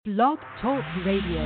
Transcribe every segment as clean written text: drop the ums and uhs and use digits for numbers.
Blog Talk Radio.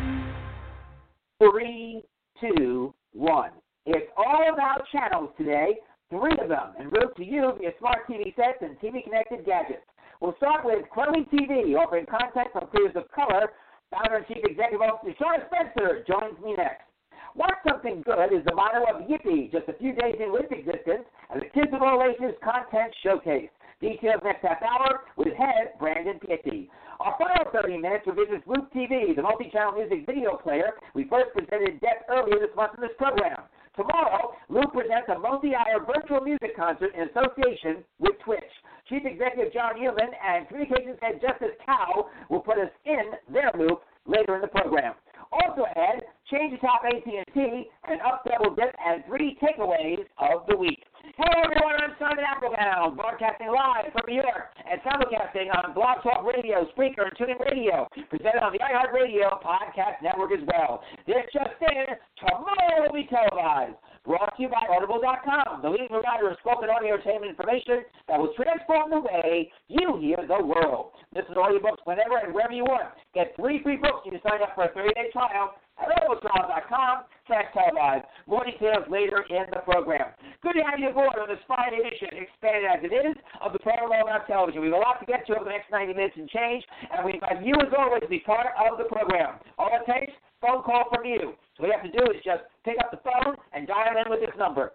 3, 2, 1. It's all about channels today, 3 of them, en route to you via smart TV sets and TV-connected gadgets. We'll start with Crowley TV, offering content from creators of color. Founder and Chief Executive Officer Shauna Spencer joins me next. Want Something Good is the motto of Yippee, just a few days into its existence, as a Kids of All Ages content showcase. Details next half hour with head Brandon Pitti. Our final 30 minutes revisits Loop TV, the multi-channel music video player we first presented in depth earlier this month in this program. Tomorrow, Loop presents a multi-hour virtual music concert in association with Twitch. Chief Executive John Heumann and Communications Head Justice Cow will put us in their loop later in the program. Also ahead, Change the Top AT&T and Up Double Dip and 3 takeaways of the week. Hello everyone, I'm Simon Applebaum, broadcasting live from New York and simulcasting on Blog Talk Radio, Spreaker, and TuneIn Radio, presented on the iHeartRadio podcast network as well. This just in, tomorrow will be televised. Brought to you by Audible.com, the leading provider of spoken audio entertainment information that will transform the way you hear the world. Listen to audiobooks whenever and wherever you want. Get 3 free books when you sign up for a 30-day trial at audibletrial.com/televised. More details later in the program. Good to have you aboard on this Friday edition, expanded as it is, of the program All About Television. We have a lot to get to over the next 90 minutes and change, and we invite you, as always, to be part of the program. All it takes, phone call from you. So what you have to do is just pick up the phone and dial in with this number,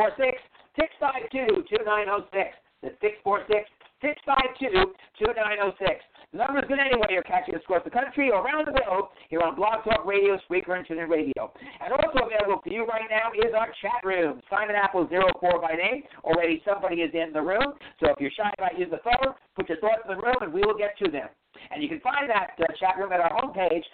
646-652-2906. That's 646-652-2906. The number is good anyway. You're catching us across the country or around the globe here on Blog Talk Radio, Spreaker, and TuneIn Radio. And also available for you right now is our chat room. Simon Apple 04 by name. Already somebody is in the room. So if you're shy about using the phone, put your thoughts in the room and we will get to them. And you can find that chat room at our homepage,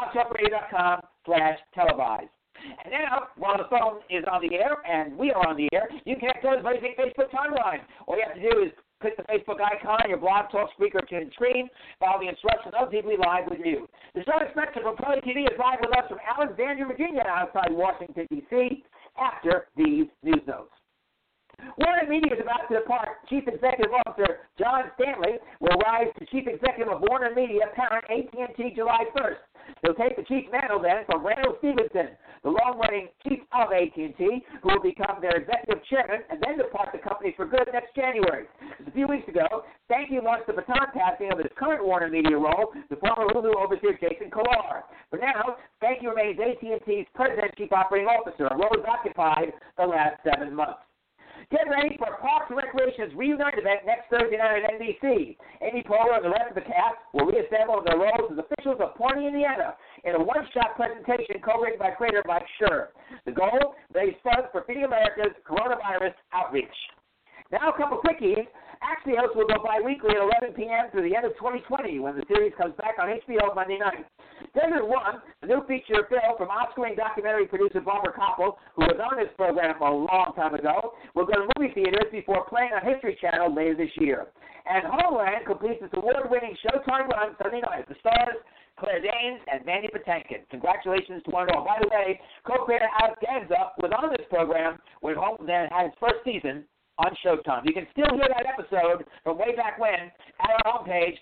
blogtalkradio.com/televised. And now, while the phone is on the air and we are on the air, you can connect to us by using Facebook timeline. All you have to do is click the Facebook icon on your Blog Talk Spreaker Tune screen. Follow the instructions of TV Live with you. The show Spencer from Crowley TV is live with us from Alexandria, Virginia, outside Washington, D.C., after these news notes. Warner Media is about to depart. Chief Executive Officer John Stanley will rise to Chief Executive of Warner Media parent AT&T July 1st. He'll take the chief mantle then from Randall Stevenson, the long-running chief of AT&T, who will become their executive chairman and then depart the company for good next January. Just a few weeks ago, Stanley launched the baton passing of his current Warner Media role to former Hulu overseer Jason Kilar. For now, Stanley remains AT&T's president and chief operating officer, a role he's occupied the last 7 months. Get ready for Parks and Recreation's Reunite event next Thursday night at NBC. Amy Poehler and the rest of the cast will reassemble their roles as officials of Pawnee, Indiana, in a one-shot presentation co-written by creator Mike Schur. The goal? Raise funds for Feeding America's coronavirus outreach. Now a couple quickies. Axios will go bi-weekly at 11 p.m. through the end of 2020 when the series comes back on HBO Monday night. Desert One, the new feature film from Oscar-winning documentary producer Barbara Koppel, who was on this program a long time ago, will go to movie theaters before playing on History Channel later this year. And Homeland completes its award-winning Showtime run Sunday night. The stars, Claire Danes and Mandy Patinkin. Congratulations to one and all. By the way, co-creator Alex Ganza was on this program when Homeland had its first season on Showtime. You can still hear that episode from way back when at our homepage,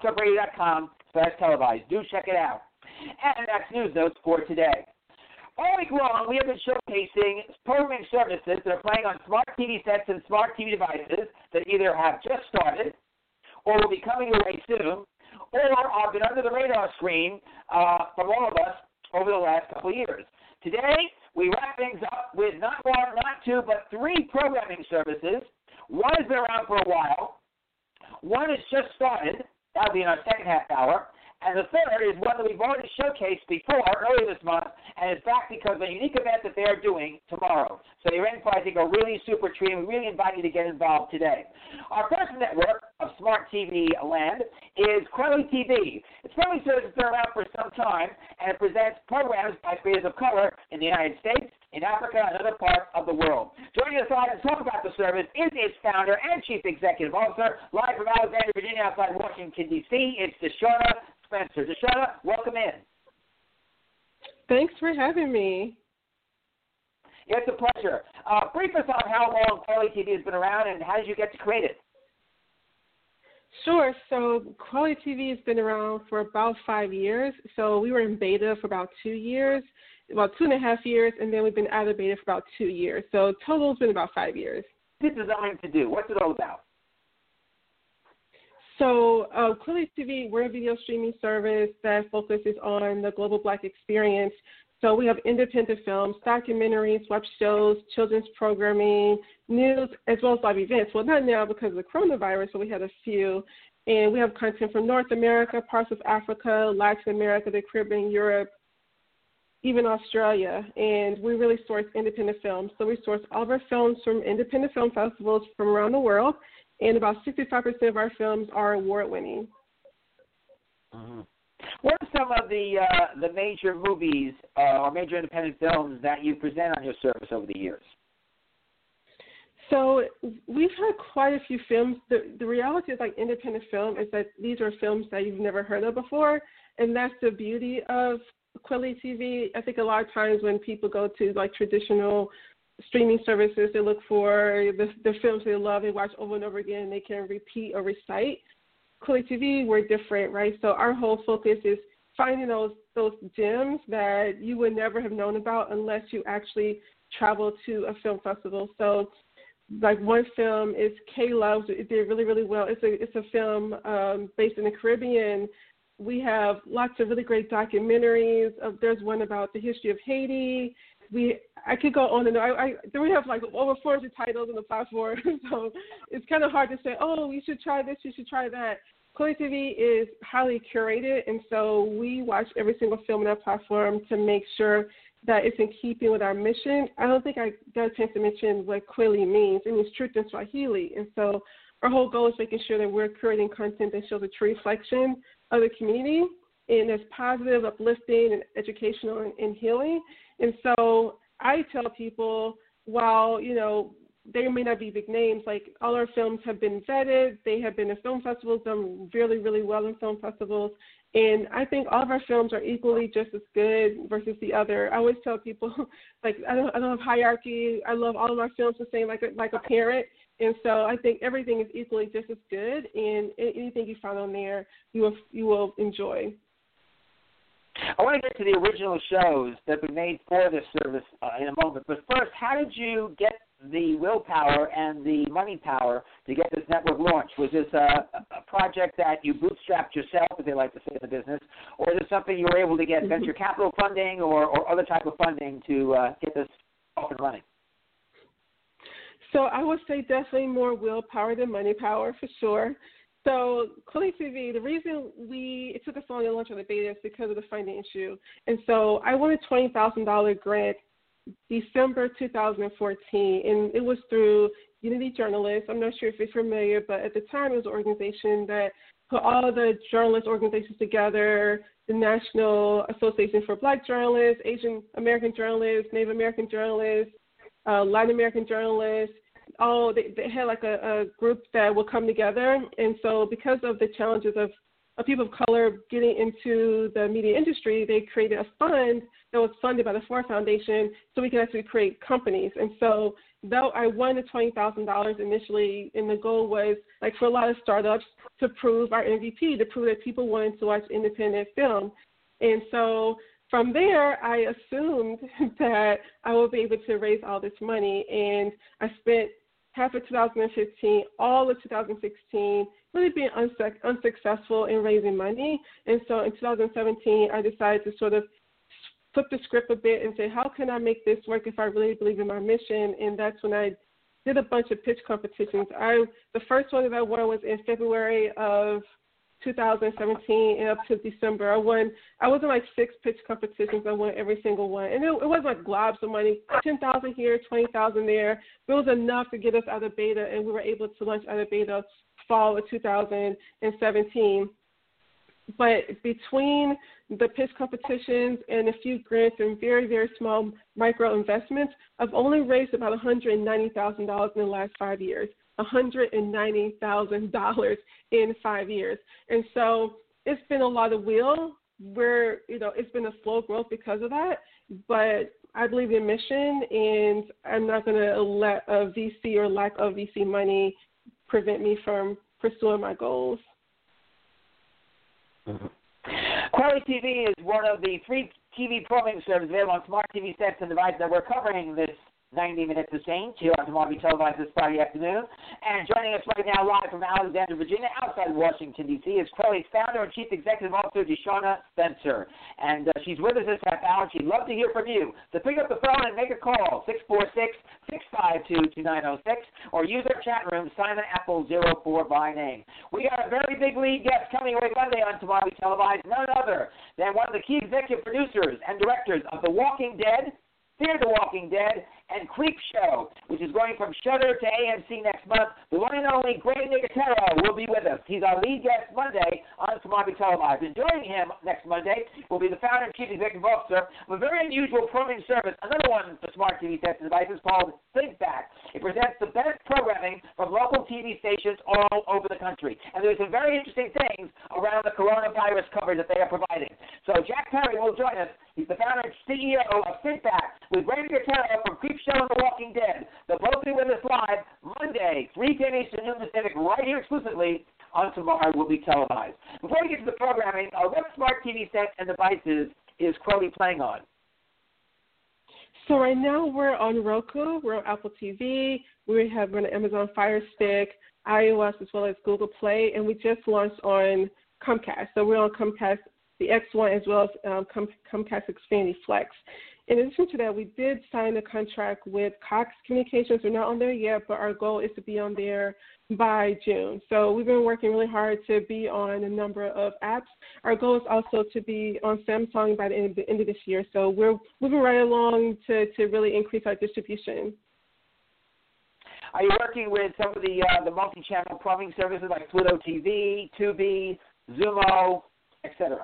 blogtalkradio.com/televised. Do check it out. And that's news notes for today. All week long, we have been showcasing programming services that are playing on smart TV sets and smart TV devices that either have just started or will be coming your way soon or have been under the radar screen from all of us over the last couple of years. Today, we wrap things up with not one, not 2, but 3 programming services. One has been around for a while. One has just started. That'll be in our second half hour. And the third is one that we've already showcased before, earlier this month, and is back because of a unique event that they're doing tomorrow. So you're in for, I think, a really super treat, and we really invite you to get involved today. Our first network of smart TV land is Crowley TV. It's Crowley service has been around for some time, and it presents programs by creators of color in the United States, in Africa, and other parts of the world. Joining us live to talk about the service is its founder and chief executive officer, live from Alexandria, Virginia, outside Washington, D.C. It's Shauna Spencer. Shauna, welcome in. Thanks for having me. It's a pleasure. Brief us on how long Crowley TV has been around and how did you get to create it? Sure. So Quality TV has been around for about 5 years. So we were in beta for about 2 years, about 2.5 years, and then we've been out of beta for about 2 years. So total has been about 5 years. This is designed to do. What's it all about? So Quality TV, we're a video streaming service that focuses on the global Black experience. So we have independent films, documentaries, web shows, children's programming, news, as well as live events. Well, not now because of the coronavirus, but we had a few. And we have content from North America, parts of Africa, Latin America, the Caribbean, Europe, even Australia. And we really source independent films. So we source all of our films from independent film festivals from around the world. And about 65% of our films are award-winning. Mm-hmm. What are some of the major movies or major independent films that you present on your service over the years? So we've had quite a few films. The reality of like independent film is that these are films that you've never heard of before, and that's the beauty of Quality TV. I think a lot of times when people go to like traditional streaming services, they look for the films they love, they watch over and over again, and they can repeat or recite. Quality TV, we're different, right? So our whole focus is finding those gems that you would never have known about unless you actually travel to a film festival. So, like one film is K-Love. It did really, really well. It's a film based in the Caribbean. We have lots of really great documentaries. There's one about the history of Haiti. I could go on and on. We have like over 400 titles on the platform, so it's kind of hard to say, oh, you should try this, you should try that. Quality TV is highly curated, and so we watch every single film on that platform to make sure that it's in keeping with our mission. I don't think I got a chance to mention what Kweli means. It means truth in Swahili, and so our whole goal is making sure that we're curating content that shows a true reflection of the community and is positive, uplifting, and educational and healing. And so I tell people, while, you know, they may not be big names, like all our films have been vetted. They have been in film festivals, done really, really well in film festivals. And I think all of our films are equally just as good versus the other. I always tell people, like, I don't have hierarchy. I love all of my films the same, like a parent. And so I think everything is equally just as good. And anything you find on there, you will enjoy. I want to get to the original shows that were made for this service in a moment. But first, how did you get the willpower and the money power to get this network launched? Was this a project that you bootstrapped yourself, as they like to say in the business, or is it something you were able to get venture capital funding or other type of funding to get this up and running? So I would say definitely more willpower than money power for sure. So Quality TV, the reason it took us long to launch on the beta is because of the funding issue. And so I won a $20,000 grant December 2014, and it was through Unity Journalists. I'm not sure if you're familiar, but at the time it was an organization that put all the journalist organizations together, the National Association for Black Journalists, Asian American journalists, Native American journalists, Latin American journalists. They had like a group that would come together. And so because of the challenges of people of color getting into the media industry, they created a fund that was funded by the Ford Foundation so we could actually create companies. And so though I won the $20,000 initially, and the goal was, like for a lot of startups, to prove our MVP, to prove that people wanted to watch independent film. And so from there, I assumed that I would be able to raise all this money, and I spent half of 2015, all of 2016, really being unsuccessful in raising money. And so in 2017, I decided to sort of flip the script a bit and say, how can I make this work if I really believe in my mission? And that's when I did a bunch of pitch competitions. The first one that I won was in February of 2017 and up to December. I was in like 6 pitch competitions. I won every single one. And it wasn't like globs of money, 10,000 here, 20,000 there. But it was enough to get us out of beta, and we were able to launch out of beta fall of 2017. But between the pitch competitions and a few grants and very, very small micro investments, I've only raised about $190,000 in the last 5 years. $190,000 in 5 years. And so it's been a lot of will where, it's been a slow growth because of that, but I believe in mission, and I'm not going to let a VC or lack of VC money prevent me from pursuing my goals. Mm-hmm. Crowley TV is one of the free TV programming services available on smart TV sets and devices that we're covering this 90 Minutes of Change here on Tomorrow Be Televised this Friday afternoon. And joining us right now live from Alexandria, Virginia, outside Washington, D.C., is Crowley's founder and Chief Executive Officer, Deshauna Spencer. And she's with us this half hour. She'd love to hear from you. So pick up the phone and make a call, 646-652-2906, or use our chat room, Simon Apple 04 by name. We got a very big lead guest coming away Monday on Tomorrow Be Televised, none other than one of the key executive producers and directors of The Walking Dead, Fear the Walking Dead, and Creep Show, which is going from Shudder to AMC next month. The one and only Greg Nicotero will be with us. He's our lead guest Monday on Tomorrow Be Televised. And joining him next Monday will be the founder and chief executive officer of a very unusual programming service, another one for smart TV sets and devices called ThinkBack. It presents the best programming from local TV stations all over the country. And there's some very interesting things around the coronavirus coverage that they are providing. So Jack Perry will join us. He's the founder and CEO of ThinkBack with Greg Nicotero from Creep Show and The Walking Dead. They'll both be with us live Monday, 3 p.m. Eastern, noon Pacific, right here exclusively on Tomorrow Will Be Televised. Before we get to the programming, what smart TV sets and devices is Crowley playing on? So right now we're on Roku, we're on Apple TV, we're on Amazon Fire Stick, iOS as well as Google Play, and we just launched on Comcast. So we're on Comcast, the X1, as well as Comcast Xfinity Flex. In addition to that, we did sign a contract with Cox Communications. We're not on there yet, but our goal is to be on there by June. So we've been working really hard to be on a number of apps. Our goal is also to be on Samsung by the end of this year. So we're moving right along to really increase our distribution. Are you working with some of the multi-channel programming services like Pluto TV, Tubi, Zumo, etc.?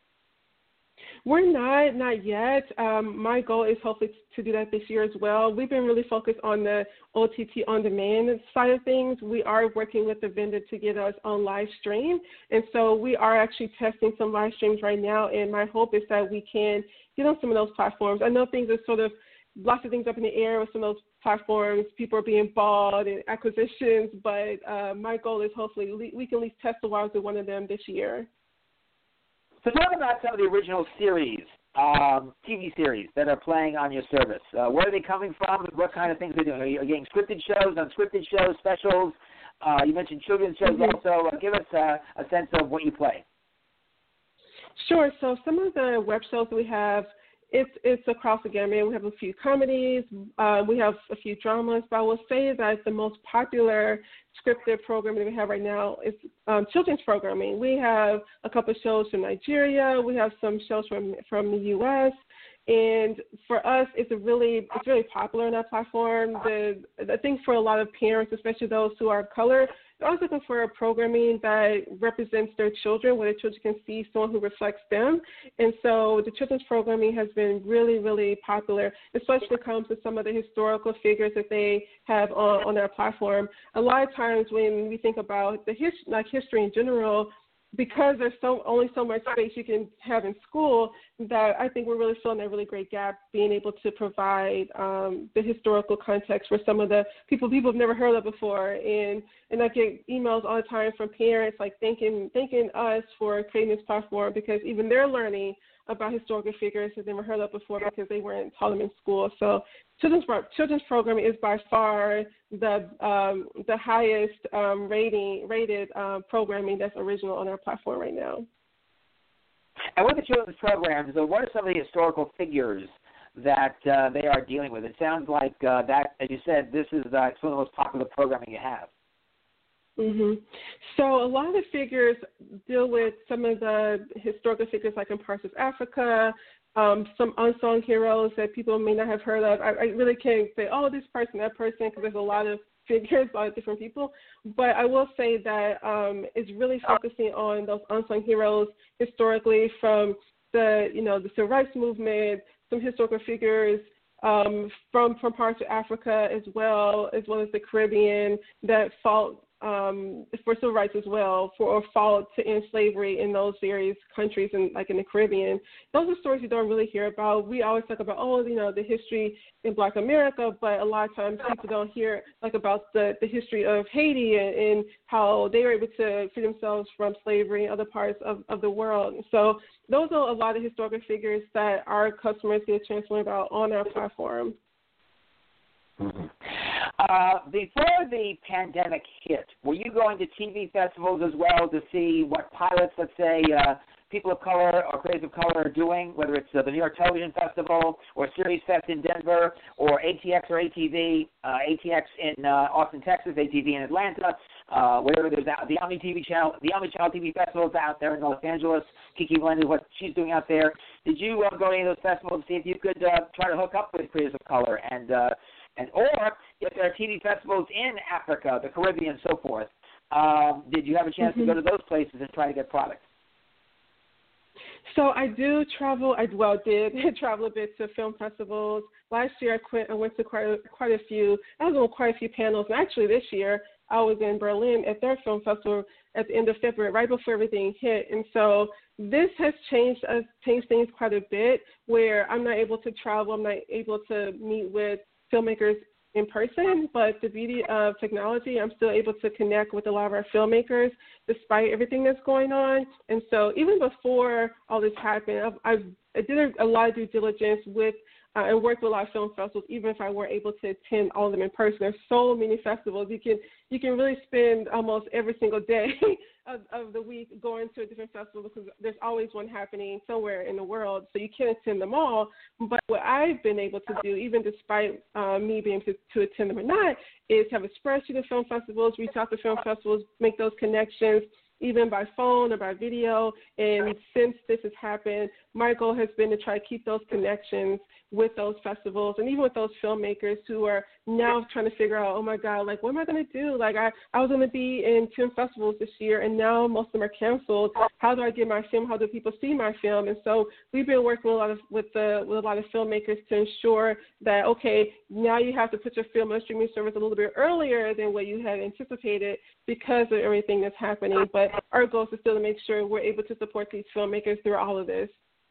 We're not yet. My goal is hopefully to do that this year as well. We've been really focused on the OTT on-demand side of things. We are working with the vendor to get us on live stream, and so we are actually testing some live streams right now, and my hope is that we can get on some of those platforms. I know things are sort of lots of things up in the air with some of those platforms. People are being bought and acquisitions, but my goal is hopefully we can at least test the waters with one of them this year. So talk about some of the original series, TV series that are playing on your service. Where are they coming from? What kind of things are they doing? Are you getting scripted shows, unscripted shows, specials? You mentioned children's shows also. Give us a sense of what you play. Sure. So some of the web shows that we have, it's across the gamut. We have a few comedies. We have a few dramas. But I will say that the most popular scripted programming we have right now is children's programming. We have a couple of shows from Nigeria. We have some shows from the U.S. And for us, it's really popular on that platform. I think for a lot of parents, especially those who are of color, they're always looking for a programming that represents their children, where their children can see someone who reflects them. And so the children's programming has been really, really popular, especially when it comes to some of the historical figures that they have on their platform. A lot of times when we think about the history in general, because there's only so much space you can have in school, that I think we're really filling a really great gap, being able to provide the historical context for some of the people have never heard of before. And I get emails all the time from parents like thanking us for creating this platform, because even they're learning about historical figures that they never heard of before because they weren't taught them in school. So children's programming is by far the highest rated programming that's original on our platform right now. And with the children's programs, what are some of the historical figures that they are dealing with? It sounds like that, as you said, this is some of the most popular programming you have. Mm-hmm. So a lot of the figures deal with some of the historical figures like in parts of Africa, some unsung heroes that people may not have heard of. I really can't say, this person, that person, because there's a lot of figures, a lot of different people. But I will say that it's really focusing on those unsung heroes historically from the civil rights movement, some historical figures from parts of Africa as well as the Caribbean that fought for civil rights as well, or fought to end slavery in those various countries, and like in the Caribbean. Those are stories you don't really hear about. We always talk about, the history in Black America, but a lot of times people don't hear about the history of Haiti and how they were able to free themselves from slavery in other parts of the world. So those are a lot of historical figures that our customers get a chance to learn about on our platform. Mm-hmm. Before the pandemic hit, were you going to TV festivals as well to see what pilots, let's say, people of color or creators of color are doing, whether it's the New York Television Festival or Series Fest in Denver or ATX or ATV, ATX in Austin, Texas, ATV in Atlanta, whatever there's the Omni TV channel, the Omni Channel TV festivals out there in Los Angeles, Kiki Blended, what she's doing out there. Did you go to any of those festivals to see if you could try to hook up with creators of color or if there are TV festivals in Africa, the Caribbean, and so forth? Did you have a chance to go to those places and try to get product? So I do travel. Did travel a bit to film festivals. Last year I went to quite a few. I was on quite a few panels. And actually this year I was in Berlin at their film festival at the end of February, right before everything hit. And so this has changed things quite a bit, where I'm not able to travel. I'm not able to meet with filmmakers in person, but the beauty of technology, I'm still able to connect with a lot of our filmmakers despite everything that's going on. And so even before all this happened, I did a lot of due diligence with and worked with a lot of film festivals, even if I weren't able to attend all of them in person. There's so many festivals. You can really spend almost every single day of the week going to a different festival, because there's always one happening somewhere in the world, so you can't attend them all. But what I've been able to do, even despite me being able to attend them or not, is have a spreadsheet of film festivals, reach out to film festivals, make those connections, even by phone or by video. And since this has happened, my goal has been to try to keep those connections with those festivals and even with those filmmakers who are now trying to figure out, oh my God, what am I going to do? I was going to be in 10 festivals this year, and now most of them are canceled. How do I get my film? How do people see my film? And so we've been working with a lot of filmmakers to ensure that, okay, now you have to put your film on a streaming service a little bit earlier than what you had anticipated because of everything that's happening. But our goal is still to make sure we're able to support these filmmakers through all of this.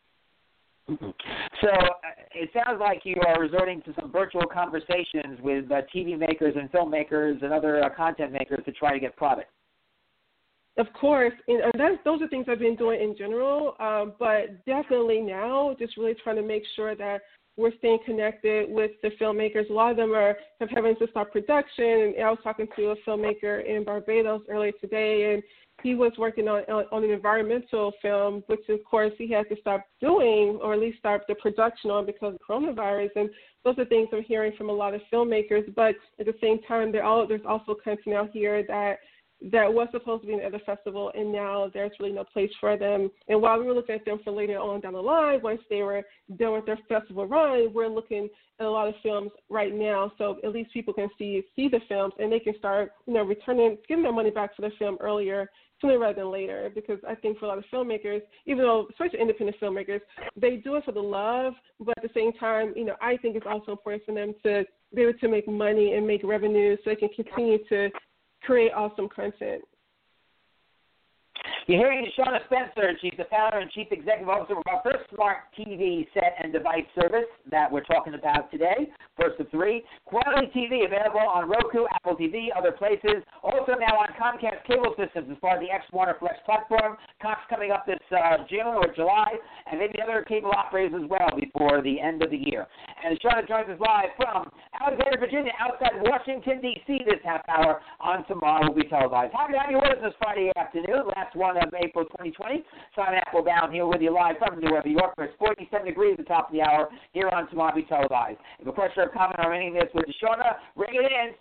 So it sounds like you are resorting to some virtual conversations with TV makers and filmmakers and other content makers to try to get product. Of course, and those are things I've been doing in general, but definitely now just really trying to make sure that we're staying connected with the filmmakers. A lot of them have having to stop production, and I was talking to a filmmaker in Barbados earlier today, and he was working on an environmental film, which of course he had to stop doing, or at least stop the production on because of coronavirus. And those are things I'm hearing from a lot of filmmakers. But at the same time, there's also content out here that was supposed to be in the festival, and now there's really no place for them. And while we were looking at them for later on down the line, once they were done with their festival run, we're looking at a lot of films right now, so at least people can see the films, and they can start, giving their money back for the film sooner rather than later. Because I think for a lot of filmmakers, even though, especially independent filmmakers, they do it for the love, but at the same time, I think it's also important for them to be able to make money and make revenue so they can continue to create awesome content. You're hearing Shauna Spencer. She's the founder and chief executive officer of our first smart TV set and device service that we're talking about today, first of three. Quality TV available on Roku, Apple TV, other places. Also now on Comcast cable systems as part of the X Warner Flex platform. Cox coming up this June or July, and maybe other cable operators as well before the end of the year. And Shauna joins us live from Alexandria, Virginia, outside Washington, D.C. this half hour on Tomorrow Will Be Televised. Happy to have you with us this Friday afternoon, last one of April 2020. Simon Applebaum here with you live from New York. It's 47 degrees at the top of the hour here on Tomorrow Will Be Televised. If a question or comment on any of this with Shauna, ring it in,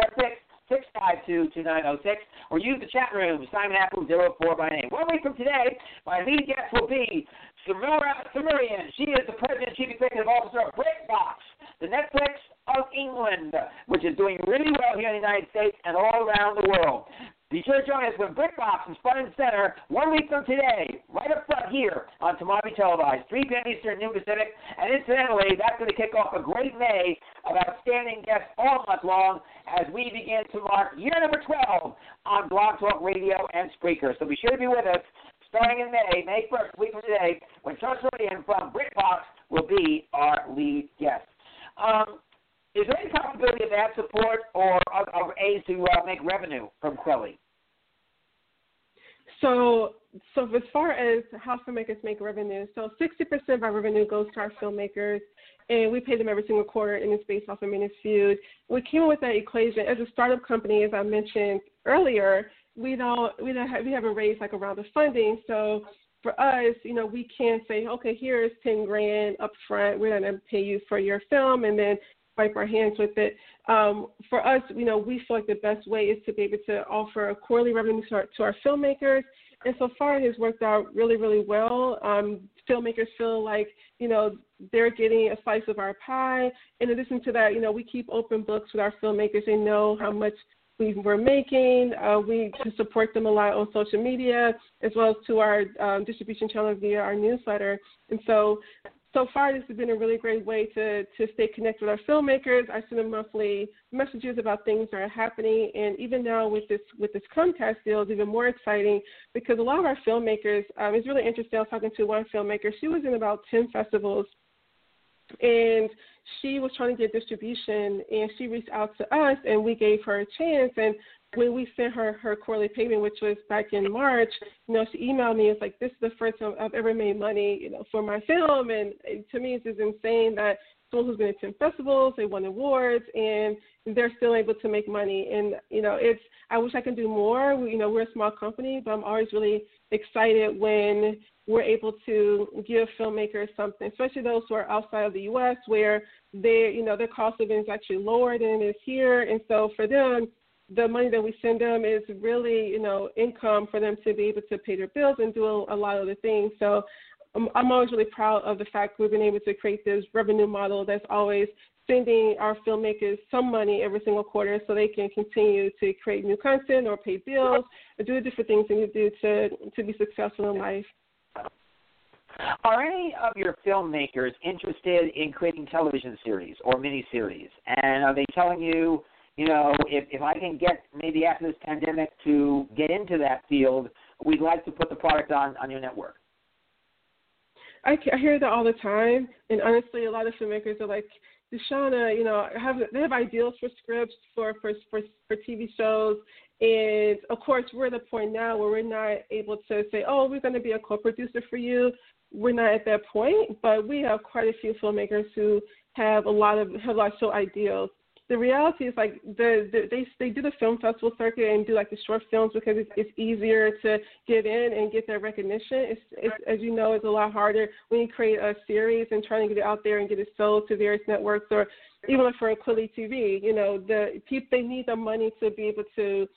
646-652-2906, or use the chat room, Simon Apple 04 by name. 1 week from today, my lead guest will be Samira Samirian. She is the president and chief executive officer of BritBox, the Netflix of England, which is doing really well here in the United States and all around the world. Be sure to join us when BritBox is front and center 1 week from today, right up front here on Tomorrow Televised, 3 p.m. Eastern, noon Pacific. And incidentally, that's going to kick off a great May of outstanding guests all month long as we begin to mark year number 12 on Blog Talk Radio and Spreaker. So be sure to be with us starting in May 1st, a week from today, when Charles Sordian from BritBox will be our lead guest. Is there any possibility of ad support or aids to make revenue from Quelly? So as far as how filmmakers make revenue, so 60% of our revenue goes to our filmmakers, and we pay them every single quarter, and it's based off of minutes viewed. We came up with that equation as a startup company, as I mentioned earlier. We haven't raised like a round of funding, so for us, we can't say, okay, here's $10,000 up front. We're going to pay you for your film, and then wipe our hands with it. For us, we feel like the best way is to be able to offer a quarterly revenue to our filmmakers. And so far, it has worked out really, really well. Filmmakers feel like, they're getting a slice of our pie. In addition to that, we keep open books with our filmmakers. They know how much we're making. We support them a lot on social media, as well as to our distribution channel via our newsletter. And so far, this has been a really great way to stay connected with our filmmakers. I send them monthly messages about things that are happening, and even now with this Comcast deal, it's even more exciting because a lot of our filmmakers, it's really interesting. I was talking to one filmmaker. She was in about 10 festivals, and she was trying to get distribution, and she reached out to us, and we gave her a chance. And when we sent her quarterly payment, which was back in March, she emailed me. It's like, this is the first time I've ever made money, for my film. And to me, it's just insane that someone who's been at 10 festivals, they won awards, and they're still able to make money. And, I wish I could do more. We're a small company, but I'm always really excited when we're able to give filmmakers something, especially those who are outside of the U.S., where their cost of living is actually lower than it is here. And so for them, the money that we send them is really, income for them to be able to pay their bills and do a lot of other things. So I'm always really proud of the fact we've been able to create this revenue model that's always sending our filmmakers some money every single quarter so they can continue to create new content or pay bills or do the different things they need to do to be successful in life. Are any of your filmmakers interested in creating television series or miniseries? And are they telling you, if I can get maybe after this pandemic to get into that field, we'd like to put the product on your network? I hear that all the time, and honestly, a lot of filmmakers are like, Deshauna, they have ideals for scripts for TV shows, and of course, we're at the point now where we're not able to say, oh, we're going to be a co-producer for you. We're not at that point, but we have quite a few filmmakers who have a lot of show ideals. The reality is, like, they do the film festival circuit and do, like, the short films because it's easier to get in and get that recognition. It's as you know, it's a lot harder when you create a series and trying to get it out there and get it sold to various networks, or even like for Quelly TV. The people, they need the money to be able to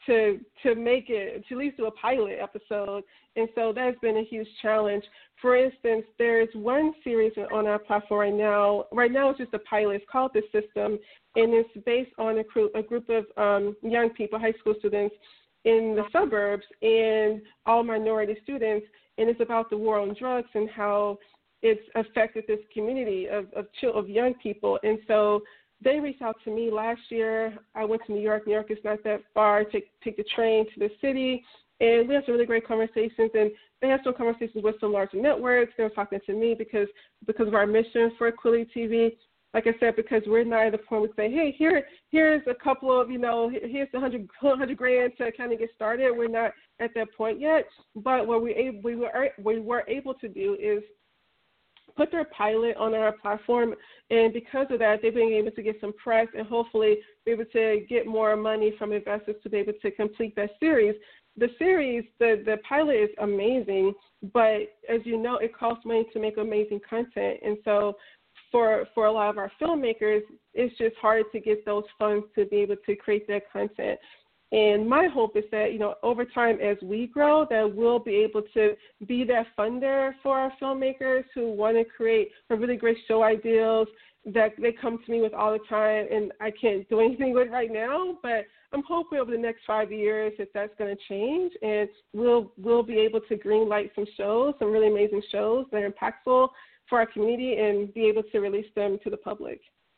make it, to at least do a pilot episode. And so that's been a huge challenge. For instance, there's one series on our platform right now. Right now it's just a pilot. It's called The System, and it's based on a group of young people, high school students in the suburbs, and all minority students. And it's about the war on drugs and how it's affected this community of young people. And so they reached out to me last year. I went to New York. New York is not that far. Take the train to the city, and we had some really great conversations. And they had some conversations with some larger networks. They were talking to me because of our mission for Quelly TV. Like I said, because we're not at the point where we say, hey, here's a couple of, here's $100,000 to kind of get started. We're not at that point yet. But what we were able to do is put their pilot on our platform, and because of that, they've been able to get some press and hopefully be able to get more money from investors to be able to complete that series. The series, the pilot is amazing, but as you know, it costs money to make amazing content, and so for a lot of our filmmakers, it's just hard to get those funds to be able to create that content. And my hope is that, over time as we grow, that we'll be able to be that funder for our filmmakers who want to create some really great show ideals that they come to me with all the time, and I can't do anything with right now. But I'm hoping over the next 5 years that that's going to change, and we'll be able to green light some shows, some really amazing shows that are impactful for our community, and be able to release them to the public.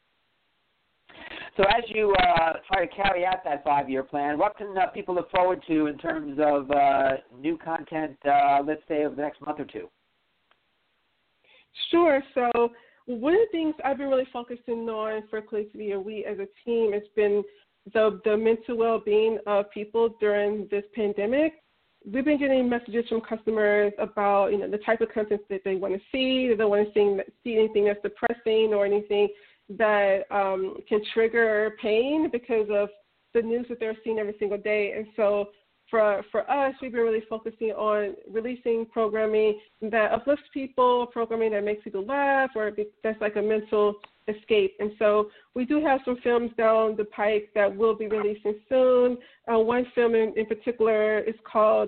So as you try to carry out that 5-year plan, what can people look forward to in terms of new content, let's say, over the next month or two? Sure. So one of the things I've been really focusing on for Quality TV, and we as a team, has been the mental well-being of people during this pandemic. We've been getting messages from customers about, the type of content that they want to see. They don't want to see anything that's depressing or anything that can trigger pain because of the news that they're seeing every single day. And so for us, we've been really focusing on releasing programming that uplifts people, programming that makes people laugh, or that's like a mental escape. And so we do have some films down the pike that we'll be releasing soon. One film in particular is called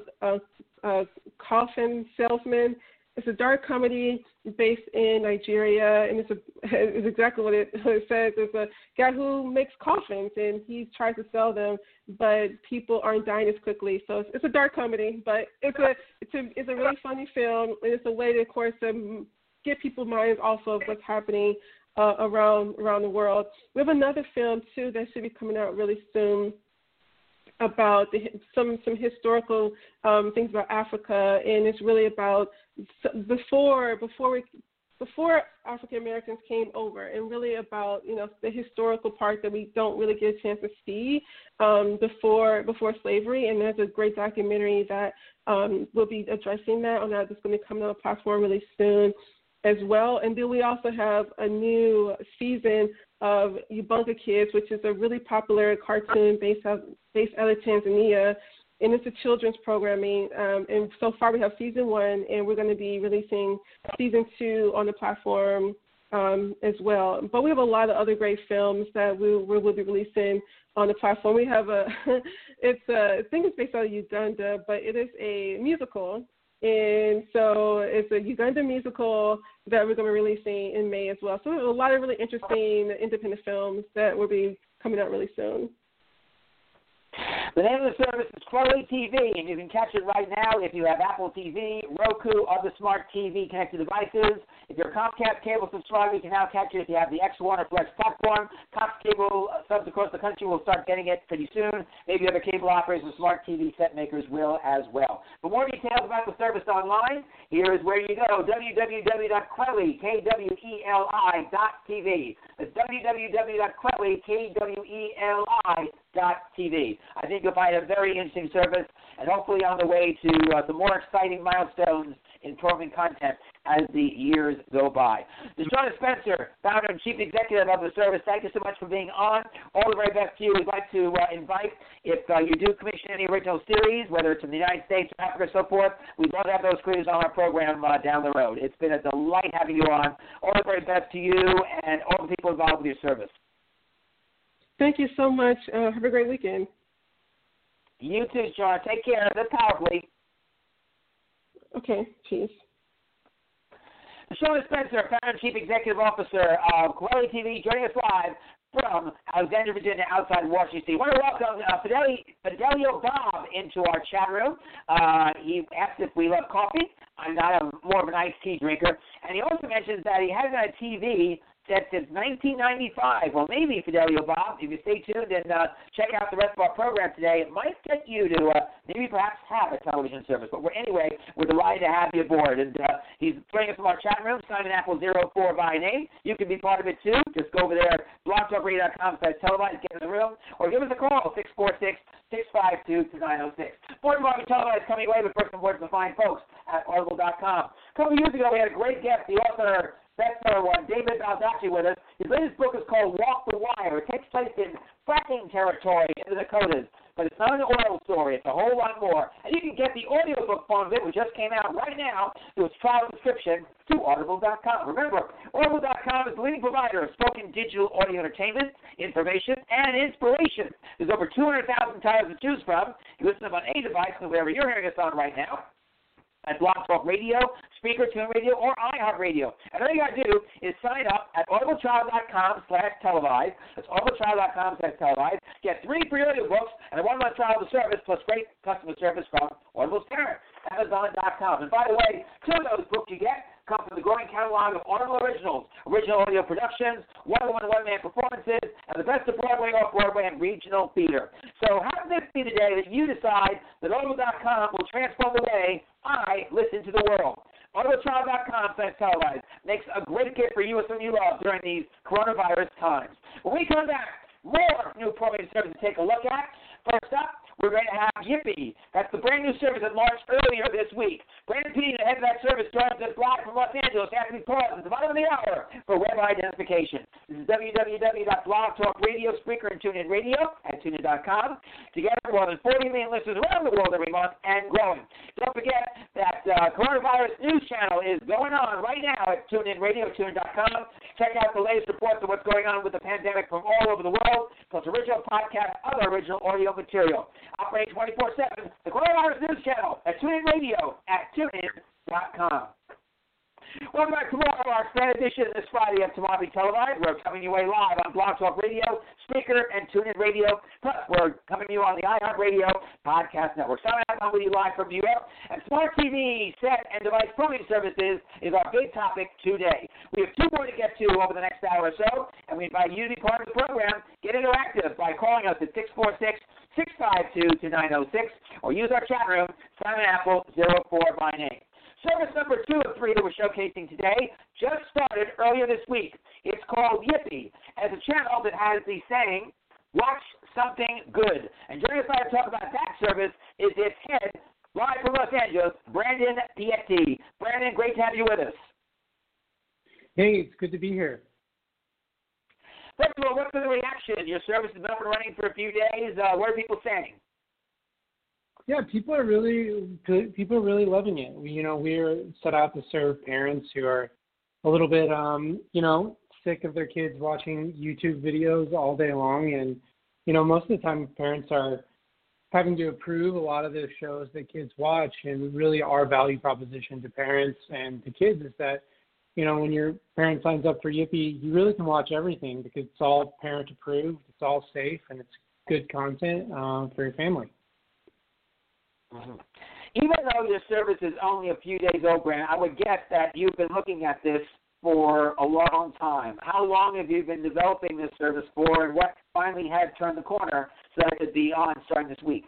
Coffin Salesman. It's a dark comedy based in Nigeria, and it's exactly what it says. It's a guy who makes coffins, and he tries to sell them, but people aren't dying as quickly. So it's a dark comedy, but it's a really funny film, and it's a way to, of course, get people's minds off of what's happening around the world. We have another film too that should be coming out really soon about some historical things about Africa, and it's really about before African Americans came over, and really about the historical part that we don't really get a chance to see before slavery. And there's a great documentary that will be addressing that on that. That's going to be coming on the platform really soon as well. And then we also have a new season of Ubunga Kids, which is a really popular cartoon based out of Tanzania, and it's a children's programming. And so far we have season 1, and we're going to be releasing season 2 on the platform as well. But we have a lot of other great films that we will be releasing on the platform. We have I think it's based out of Uganda, but it is a musical. And so it's a Uganda musical that we're going to be releasing in May as well. So a lot of really interesting independent films that will be coming out really soon. The name of the service is Quality TV, and you can catch it right now if you have Apple TV, Roku, other smart TV connected devices. If you're a Comcast cable subscriber, you can now catch it if you have the X1 or Flex platform. Comcast cable subs across the country will start getting it pretty soon. Maybe other cable operators and smart TV set makers will as well. For more details about the service online, here is where you go, www.kweli.tv. That's www.kweli.tv. I think you'll find a very interesting service, and hopefully on the way to the more exciting milestones in programming content as the years go by. Shauna Spencer, founder and chief executive of the service, thank you so much for being on. All the very best to you. We'd like to invite, if you do commission any original series, whether it's in the United States or Africa or so forth, we'd love to have those creators on our program down the road. It's been a delight having you on. All the very best to you and all the people involved with your service. Thank you so much. Have a great weekend. You too, Shauna. Take care. Live powerfully. Okay, peace. Shauna Spencer, founder and chief executive officer of Quality TV, joining us live from Alexandria, Virginia, outside Washington, D.C. I want to welcome Fidelio Bob into our chat room. He asked if we love coffee. I'm not more of an iced tea drinker. And he also mentions that he hasn't had a TV set since 1995. Well, maybe, Fidelio Bob, if you stay tuned and check out the rest of our program today, it might get you to maybe perhaps have a television service. But we're delighted to have you aboard. And he's joining us from our chat room, Simon Apple 04 by name. You can be part of it, too. Just go over there, blogtalkradio.com/televised, get in the room, or give us a call, 646-652-2906. More Marvin Televised coming away, but first some words to the fine folks at Audible.com. A couple of years ago, we had a great guest, the author, bestseller one, David Baldacci, with us. His latest book is called Walk the Wire. It takes place in fracking territory in the Dakotas. But it's not an oil story. It's a whole lot more. And you can get the audiobook form of it, which just came out right now, through its trial subscription to Audible.com. Remember, Audible.com is the leading provider of spoken digital audio entertainment, information, and inspiration. There's over 200,000 titles to choose from. You listen on any device, wherever you're hearing us on right now. At Blog Talk Radio, Spreaker, TuneIn Radio, or iHeartRadio. And all you got to do is sign up at audibletrial.com/televised. That's audibletrial.com/televised. Get 3 free audiobooks and a 1-month trial of the service plus great customer service from Audible's parent, Amazon.com. And by the way, 2 of those books you get come from the growing catalog of Audible Originals, original audio productions, one-on-one one-man performances, and the best of Broadway, off-Broadway, and regional theater. So how can this be the day that you decide that Audible.com will transform the way I listen to the world? AudibleTrial.com/televised makes a great gift for you and someone you love during these coronavirus times. When we come back, more new programming services to take a look at. First up, we're going to have Yippee. That's the brand new service that launched earlier this week. Brandon P, the head of that service, joins us live from Los Angeles after we pause at the bottom of the hour for web identification. This is www.Blog Talk Radio, Spreaker, and TuneIn Radio at TuneIn.com. Together, more than 40 million listeners around the world every month and growing. Don't forget that coronavirus news channel is going on right now at TuneIn Radio, TuneIn.com. Check out the latest reports of what's going on with the pandemic from all over the world, plus original podcasts, other original audio material. Operating 24/7, the Coronavirus News Channel at TuneIn Radio at TuneIn.com. Welcome back to more of our expanded edition this Friday of Tomorrow Televised. We're coming your way live on Blog Talk Radio, Spreaker, and TuneIn Radio. Plus, we're coming to you on the iHeartRadio Podcast Network. Simon I'm with you live from New York. And Smart TV, set, and device programming services is our big topic today. We have 2 more to get to over the next hour or so, and we invite you to be part of the program. Get interactive by calling us at 646-652-2906, or use our chat room, Simon Apple 04 by name. Service number 2 of 3 that we're showcasing today just started earlier this week. It's called Yippee, as a channel that has the saying, watch something good. And joining us to talk about that service is its head, live from Los Angeles, Brandon Piatti. Brandon, great to have you with us. Hey, it's good to be here. First of all, what's been the reaction? Your service has been up and running for a few days. What are people saying? Yeah, people are really loving it. We're set out to serve parents who are a little bit, sick of their kids watching YouTube videos all day long, and most of the time parents are having to approve a lot of the shows that kids watch. And really, our value proposition to parents and to kids is that, when your parent signs up for Yippee, you really can watch everything because it's all parent approved, it's all safe, and it's good content for your family. Mm-hmm. Even though your service is only a few days old, Brandon, I would guess that you've been looking at this for a long time. How long have you been developing this service for, and what finally has turned the corner so that it could be on starting this week?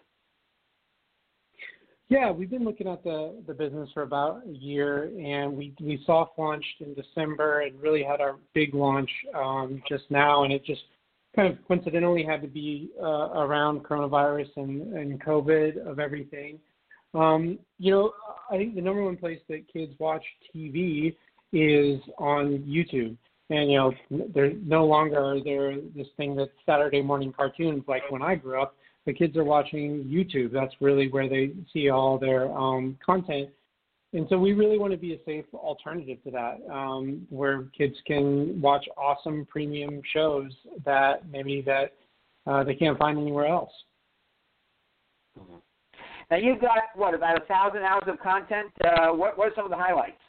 Yeah, we've been looking at the business for about a year, and we soft launched in December and really had our big launch just now, and it just kind of coincidentally had to be around coronavirus and COVID of everything. I think the number one place that kids watch TV is on YouTube. And, they're no longer this thing that's Saturday morning cartoons like when I grew up. The kids are watching YouTube. That's really where they see all their content. And so we really want to be a safe alternative to that, where kids can watch awesome premium shows that they can't find anywhere else. Mm-hmm. Now, you've got, about 1,000 hours of content? What are some of the highlights?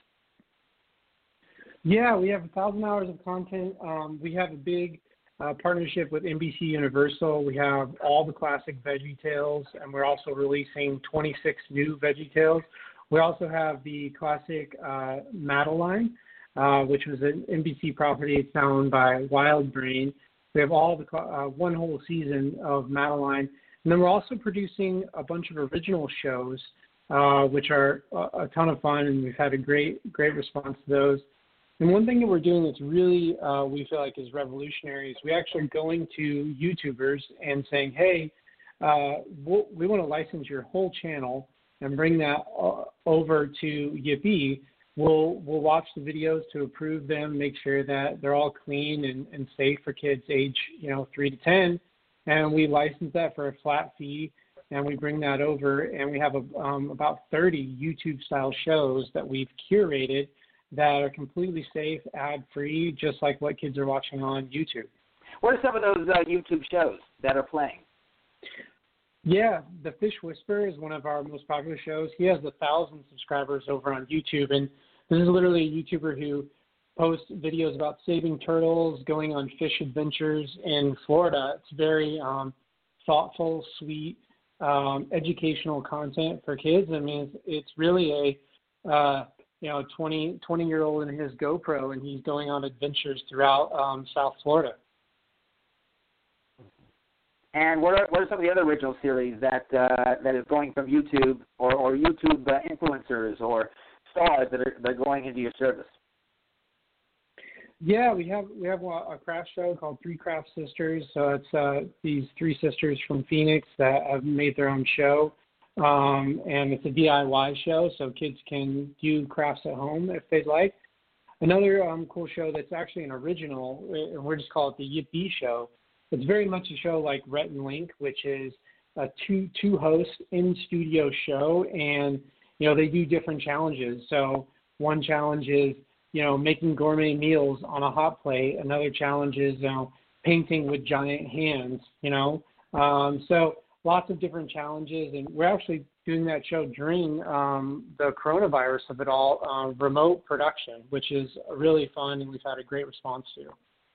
Yeah, we have 1,000 hours of content. We have a big partnership with NBC Universal. We have all the classic VeggieTales, and we're also releasing 26 new VeggieTales. We also have the classic Madeline, which was an NBC property. It's now owned by WildBrain. We have all the one whole season of Madeline. And then we're also producing a bunch of original shows, which are a ton of fun, and we've had a great response to those. And one thing that we're doing that's really, we feel like is revolutionary is we actually are going to YouTubers and saying, hey, we want to license your whole channel and bring that over to Yippee. We'll watch the videos to approve them, make sure that they're all clean and safe for kids age 3 to 10, and we license that for a flat fee, and we bring that over, and we have about 30 YouTube-style shows that we've curated that are completely safe, ad-free, just like what kids are watching on YouTube. What are some of those YouTube shows that are playing? Yeah, The Fish Whisperer is one of our most popular shows. He has 1,000 subscribers over on YouTube, and This is literally a YouTuber who posts videos about saving turtles, going on fish adventures in Florida. It's very thoughtful, sweet, educational content for kids. I mean, it's really a 20-year-old in his GoPro, and he's going on adventures throughout South Florida. And what are some of the other original series that is going from YouTube or YouTube influencers or stars that are going into your service? Yeah, we have a craft show called Three Craft Sisters. So it's these three sisters from Phoenix that have made their own show, and it's a DIY show, so kids can do crafts at home if they'd like. Another cool show that's actually an original, and we're just call it the Yippee Show. It's very much a show like Rhett and Link, which is a two host in studio show, and they do different challenges. So one challenge is making gourmet meals on a hot plate. Another challenge is painting with giant hands. So lots of different challenges, and we're actually doing that show during the coronavirus of it all, remote production, which is really fun, and we've had a great response to.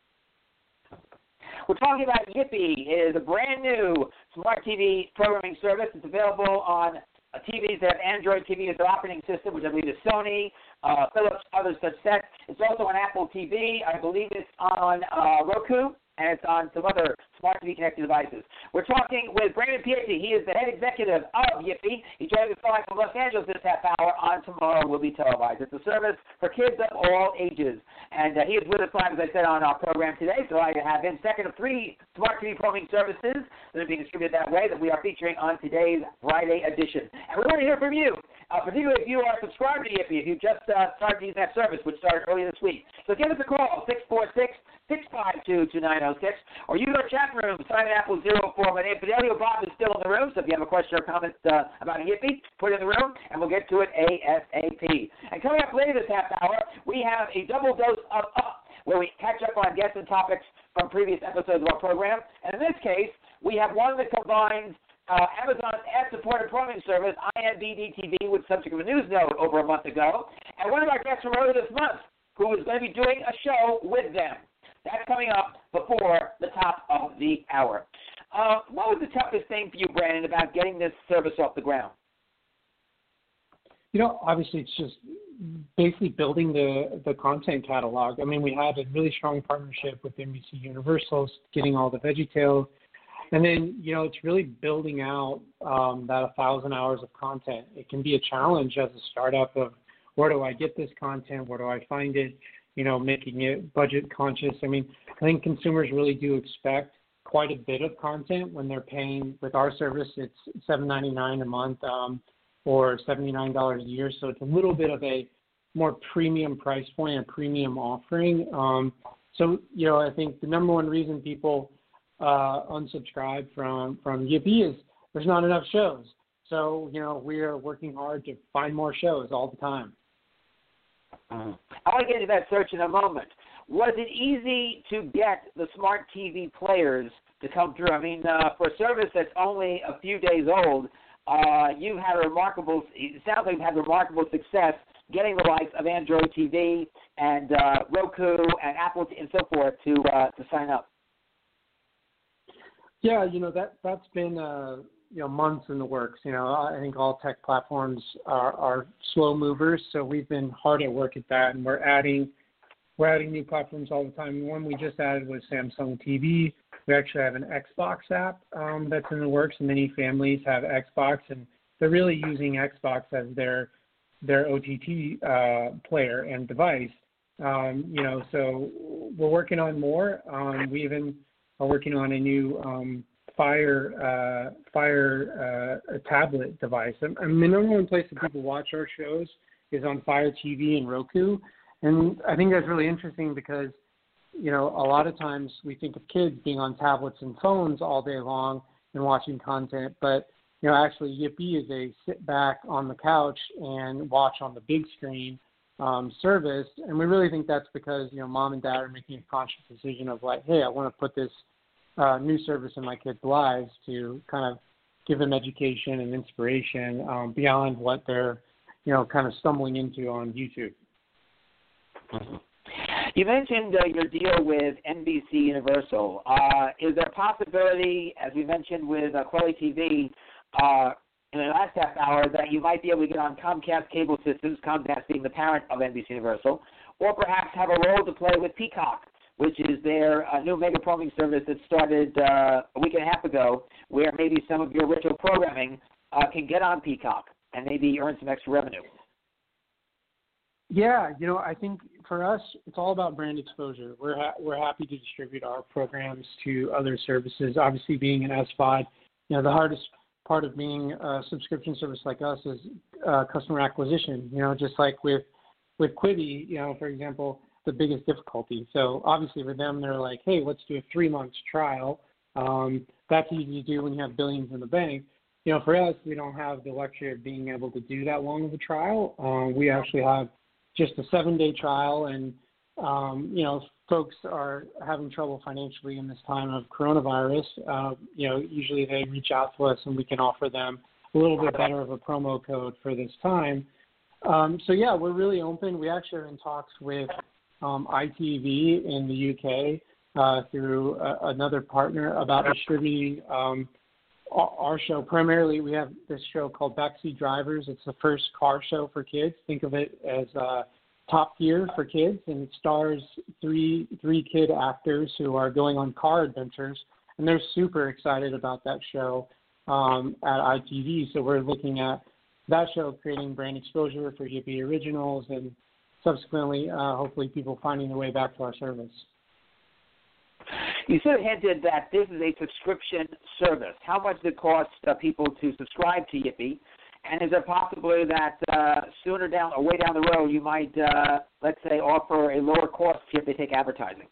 We're talking about Yippee. It is a brand new smart TV programming service. It's available on TVs that have Android TV as their operating system, which I believe is Sony, Philips, other such sets. It's also on Apple TV. I believe it's on Roku, and it's on some other smart TV connected devices. We're talking with Brandon Pietri. He is the head executive of Yippee. He joins us live from Los Angeles this half hour. On Tomorrow will be televised. It's a service for kids of all ages. And he is with us live, as I said, on our program today. So I have him second of three smart TV programming services that are being distributed that way that we are featuring on today's Friday edition. And we want to hear from you, particularly if you are subscribed to Yippee, if you just started using that service, which started earlier this week. So give us a call, 646-652-2906, or use our chat room, Simon Apple 04. My name is Fidelio. Bob is still in the room, so if you have a question or comment about Yippee, put it in the room, and we'll get to it ASAP. And coming up later this half hour, we have a double dose of Up, where we catch up on guests and topics from previous episodes of our program. And in this case, we have one that combines Amazon's ad-supported programming service, IMDb TV, with subject of a news note over a month ago, and one of our guests from earlier this month, who is going to be doing a show with them. That's coming up before the top of the hour. What was the toughest thing for you, Brandon, about getting this service off the ground? Obviously it's just basically building the content catalog. I mean, we had a really strong partnership with NBC Universal, getting all the VeggieTales. And then, it's really building out that 1,000 hours of content. It can be a challenge as a startup of where do I get this content? Where do I find it? Making it budget conscious. I mean, I think consumers really do expect quite a bit of content when they're paying with our service. It's $7.99 a month or $79 a year. So it's a little bit of a more premium price point, a premium offering. So I think the number one reason people unsubscribe from Yippee is there's not enough shows. So, we are working hard to find more shows all the time. I want to get into that search in a moment. Was it easy to get the smart TV players to come through? I mean, for a service that's only a few days old, it sounds like you've had remarkable success getting the likes of Android TV and Roku and Apple and so forth to sign up. Yeah, that's been months in the works. I think all tech platforms are slow movers, so we've been hard at work at that, and we're adding new platforms all the time. One we just added was Samsung TV. We actually have an Xbox app that's in the works. Many families have Xbox, and they're really using Xbox as their OTT player and device. So we're working on more. We even are working on a new Fire tablet device. I mean, the number one place that people watch our shows is on Fire TV and Roku. And I think that's really interesting because, a lot of times we think of kids being on tablets and phones all day long and watching content. But, actually Yippee is a sit back on the couch and watch on the big screen service. And we really think that's because, mom and dad are making a conscious decision of like, hey, I want to put this new service in my kids' lives to kind of give them education and inspiration beyond what they're, kind of stumbling into on YouTube. Mhm. You mentioned your deal with NBC Universal. Is there a possibility, as we mentioned with Quality TV in the last half hour, that you might be able to get on Comcast Cable Systems, Comcast being the parent of NBC Universal, or perhaps have a role to play with Peacock, which is their new mega programming service that started a week and a half ago, where maybe some of your original programming can get on Peacock and maybe earn some extra revenue? Yeah, I think for us, it's all about brand exposure. We're happy to distribute our programs to other services. Obviously, being an SVOD, the hardest part of being a subscription service like us is customer acquisition. Just like with Quibi, for example, the biggest difficulty. So obviously for them, they're like, hey, let's do a 3-month trial. That's easy to do when you have billions in the bank. For us, we don't have the luxury of being able to do that long of a trial. We actually have just a 7-day trial, and folks are having trouble financially in this time of coronavirus. Usually they reach out to us and we can offer them a little bit better of a promo code for this time. So yeah, we're really open. We actually are in talks with ITV in the UK through another partner about distributing our show. Primarily, we have this show called Backseat Drivers. It's the first car show for kids. Think of it as Top Gear for kids, and it stars three kid actors who are going on car adventures, and they're super excited about that show at ITV. So we're looking at that show creating brand exposure for Yippee Originals, and subsequently, hopefully, people finding their way back to our service. You sort of hinted that this is a subscription service. How much does it cost people to subscribe to Yippee? And is there a possibility that way down the road, you might, let's say, offer a lower cost if they take advertising?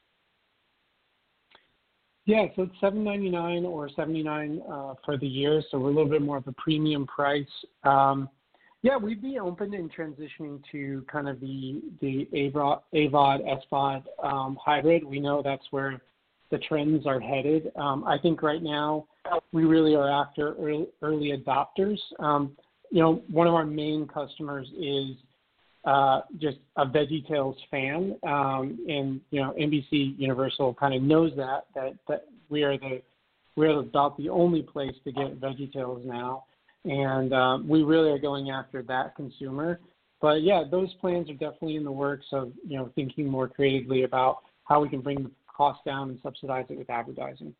Yeah, so it's $7.99 or $79 for the year, so we're a little bit more of a premium price. Yeah, we'd be open in transitioning to kind of the AVOD, SVOD hybrid. We know that's where the trends are headed. I think right now we really are after early adopters. One of our main customers is just a VeggieTales fan, and NBC Universal kind of knows that we're about the only place to get VeggieTales now, and we really are going after that consumer. But yeah, those plans are definitely in the works of thinking more creatively about how we can bring the cost down and subsidize it with advertising.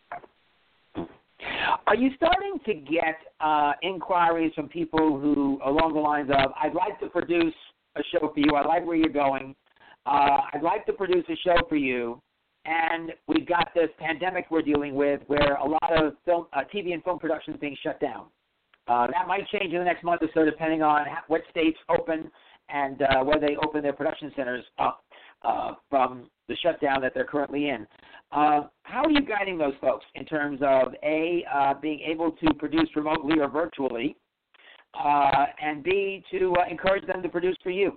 Are you starting to get inquiries from people who, along the lines of, I'd like to produce a show for you, I like where you're going, I'd like to produce a show for you, and we've got this pandemic we're dealing with where a lot of film, TV and film production is being shut down. That might change in the next month or so depending on what states open and whether they open their production centers up from the shutdown that they're currently in. How are you guiding those folks in terms of, A, being able to produce remotely or virtually, and B, to encourage them to produce for you?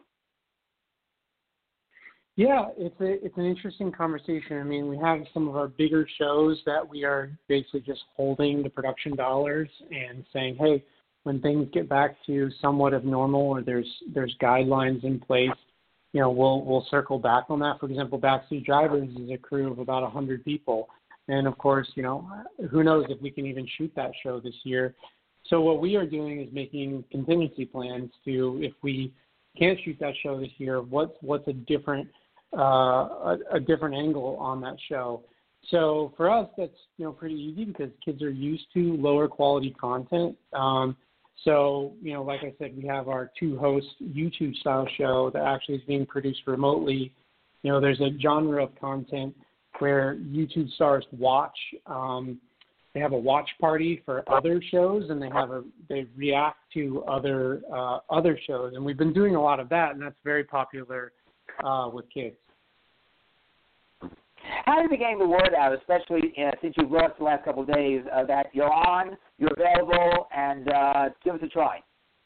Yeah, it's an interesting conversation. I mean, we have some of our bigger shows that we are basically just holding the production dollars and saying, hey, when things get back to somewhat of normal or there's guidelines in place, we'll circle back on that. For example, Backseat Drivers is a crew of about 100 people. And, of course, who knows if we can even shoot that show this year. So what we are doing is making contingency plans to, if we can't shoot that show this year, what's a different angle on that show. So for us, that's pretty easy because kids are used to lower quality content. So, like I said, we have our 2-host YouTube style show that actually is being produced remotely. There's a genre of content where YouTube stars watch. They have a watch party for other shows, and they react to other shows. And we've been doing a lot of that, and that's very popular with kids. How are you getting the word out, especially since you've lost the last couple of days, that you're on, you're available, and give us a try?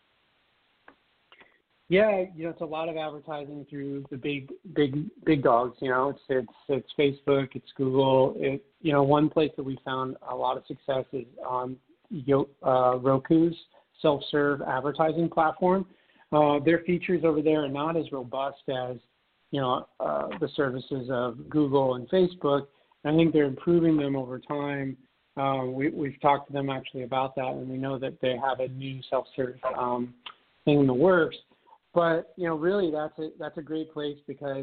Yeah, it's a lot of advertising through the big dogs. It's Facebook, it's Google. One place that we found a lot of success is on Roku's self-serve advertising platform. Their features over there are not as robust as the services of Google and Facebook. I think they're improving them over time. We've talked to them actually about that, and we know that they have a new self-serve thing in the works. But really, that's a great place because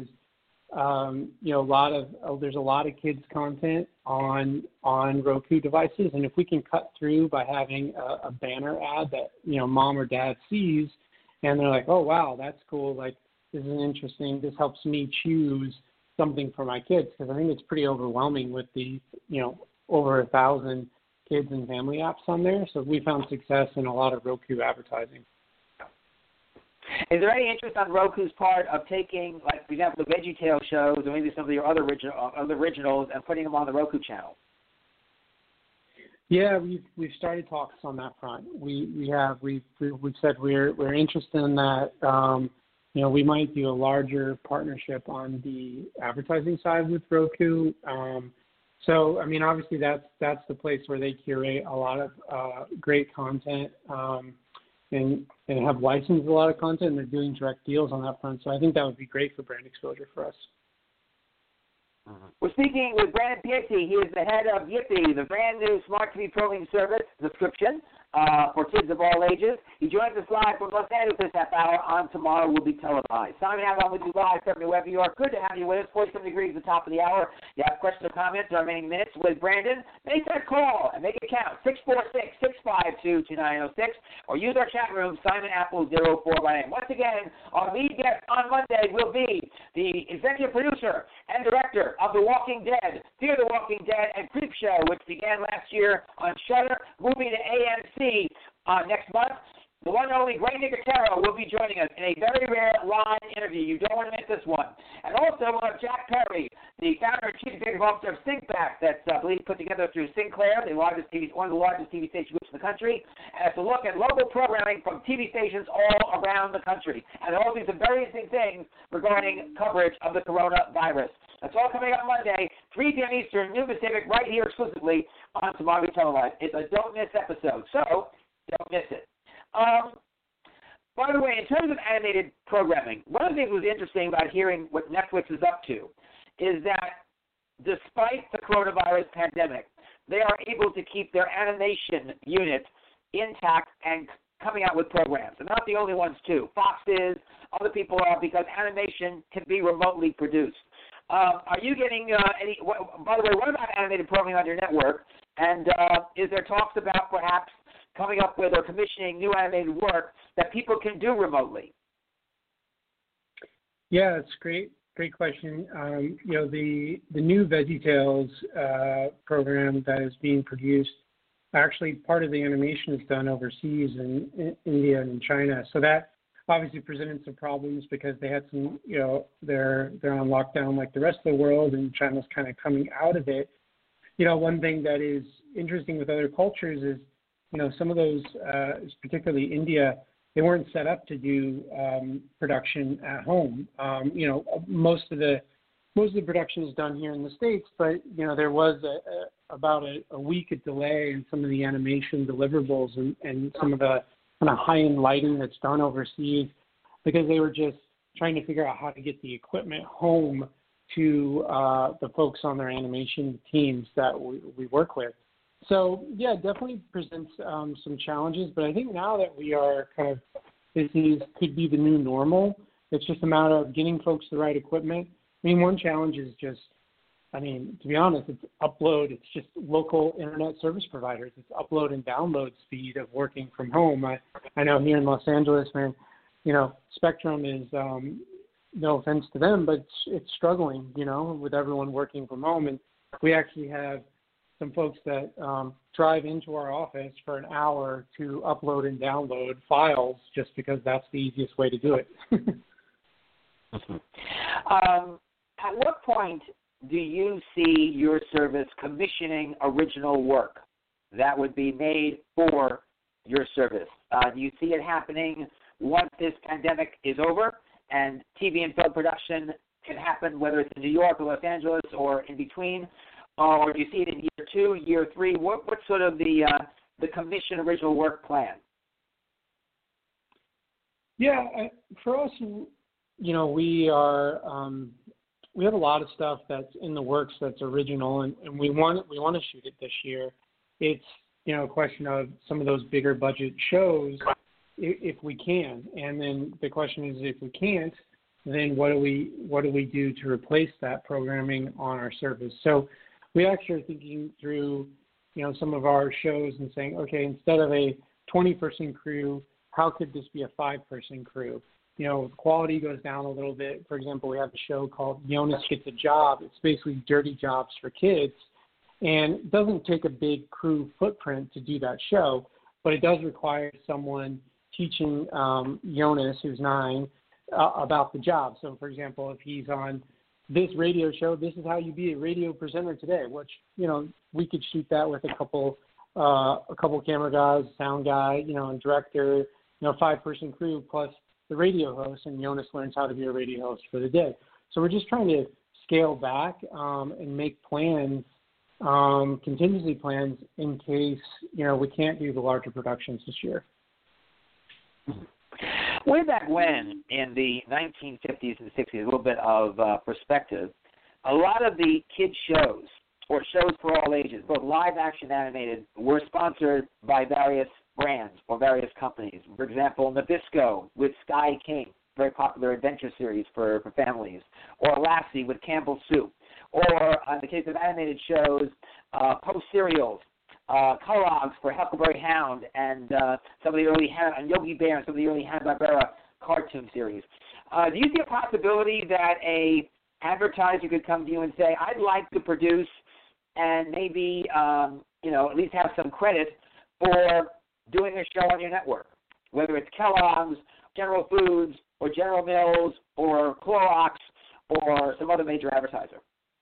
there's a lot of kids content on Roku devices, and if we can cut through by having a banner ad that mom or dad sees, and they're like, oh wow, that's cool, like this is interesting, this helps me choose something for my kids, because I think it's pretty overwhelming with the over 1,000 kids and family apps on there. So we found success in a lot of Roku advertising. Is there any interest on Roku's part of taking, like, for example, the VeggieTales shows or maybe some of your other originals and putting them on the Roku channel? Yeah, we've started talks on that front. We've said we're interested in that. We might do a larger partnership on the advertising side with Roku. So, I mean, obviously that's the place where they curate a lot of great content and have licensed a lot of content, and they're doing direct deals on that front. So I think that would be great for brand exposure for us. We're speaking with Brandon Piezzi. He is the head of Yippee, the brand new smart TV programming service subscription for kids of all ages. He joins us live from Los Angeles this half hour. On Tomorrow will be televised. Simon Appel with you live from wherever you are. Good to have you with us. 47 degrees at the top of the hour. You have questions or comments in our remaining minutes with Brandon. Make that call and make it count. 646-652-2906 or use our chat room, Simon Appel 04 by name. Once again, our lead guest on Monday will be the executive producer and director of The Walking Dead, Fear the Walking Dead, and Creep Show, which began last year on Shudder, moving to AMC next month. The one and only Greg Nicotero will be joining us in a very rare live interview. You don't want to miss this one. And also we'll have Jack Perry, the founder and chief executive officer of SyncBack, that's I believe put together through Sinclair, one of the largest TV station groups in the country. And it's a look at local programming from TV stations all around the country. And all these are very interesting things regarding coverage of the coronavirus. That's all coming up Monday, 3 p.m. Eastern, noon Pacific, right here exclusively on Tomorrow We Televised. It's a don't miss episode, so don't miss it. By the way, in terms of animated programming, one of the things that was interesting about hearing what Netflix is up to is that despite the coronavirus pandemic, they are able to keep their animation unit intact and coming out with programs. They're not the only ones, too. Fox is, other people are, because animation can be remotely produced. Are you getting any, by the way, what about animated programming on your network? And is there talks about perhaps coming up with or commissioning new animated work that people can do remotely? Yeah, it's great question. The new VeggieTales program that is being produced, actually part of the animation is done overseas in India and in China. So that obviously presented some problems because they had some, they're on lockdown like the rest of the world, and China's kind of coming out of it. One thing that is interesting with other cultures is, some of those, particularly India, they weren't set up to do production at home. Most of the production is done here in the States, but there was about a week of delay in some of the animation deliverables and some of the kind of high-end lighting that's done overseas, because they were just trying to figure out how to get the equipment home to the folks on their animation teams that we work with. So, yeah, it definitely presents some challenges, but I think now that we are kind of, this could be the new normal, it's just a matter of getting folks the right equipment. I mean, one challenge is just, to be honest, it's upload. It's just local internet service providers. It's upload and download speed of working from home. I know here in Los Angeles, man, Spectrum is, no offense to them, but it's struggling, with everyone working from home. And we actually have some folks that drive into our office for an hour to upload and download files just because that's the easiest way to do it. At what point do you see your service commissioning original work that would be made for your service? Do you see it happening once this pandemic is over and TV and film production can happen, whether it's in New York or Los Angeles or in between? Or do you see it in year 2, year 3? What's sort of the commission original work plan? Yeah, for us, we have a lot of stuff that's in the works that's original, and we want to shoot it this year. It's a question of some of those bigger budget shows if we can, and then the question is if we can't, then what do we do to replace that programming on our service? So we actually are thinking through some of our shows and saying, okay, instead of a 20-person crew, how could this be a 5-person crew? Quality goes down a little bit. For example, we have a show called Jonas Gets a Job. It's basically dirty jobs for kids. And it doesn't take a big crew footprint to do that show, but it does require someone teaching Jonas, who's 9, about the job. So, for example, if he's on this radio show, this is how you be a radio presenter today, which, we could shoot that with a couple camera guys, sound guy, and director, 5-person crew plus the radio host, and Jonas learns how to be a radio host for the day. So we're just trying to scale back and make plans, contingency plans in case, we can't do the larger productions this year. Way back when, in the 1950s and 60s, a little bit of perspective, a lot of the kids' shows, or shows for all ages, both live action and animated, were sponsored by various brands or various companies. For example, Nabisco with Sky King, very popular adventure series for families, or Lassie with Campbell's Soup, or in the case of animated shows, Post Cereals, Kellogg's for Huckleberry Hound, and some of the early Yogi Bear and some of the early Hanna-Barbera cartoon series. Do you see a possibility that a advertiser could come to you and say, I'd like to produce and maybe, at least have some credit for doing a show on your network, whether it's Kellogg's, General Foods, or General Mills, or Clorox, or some other major advertiser?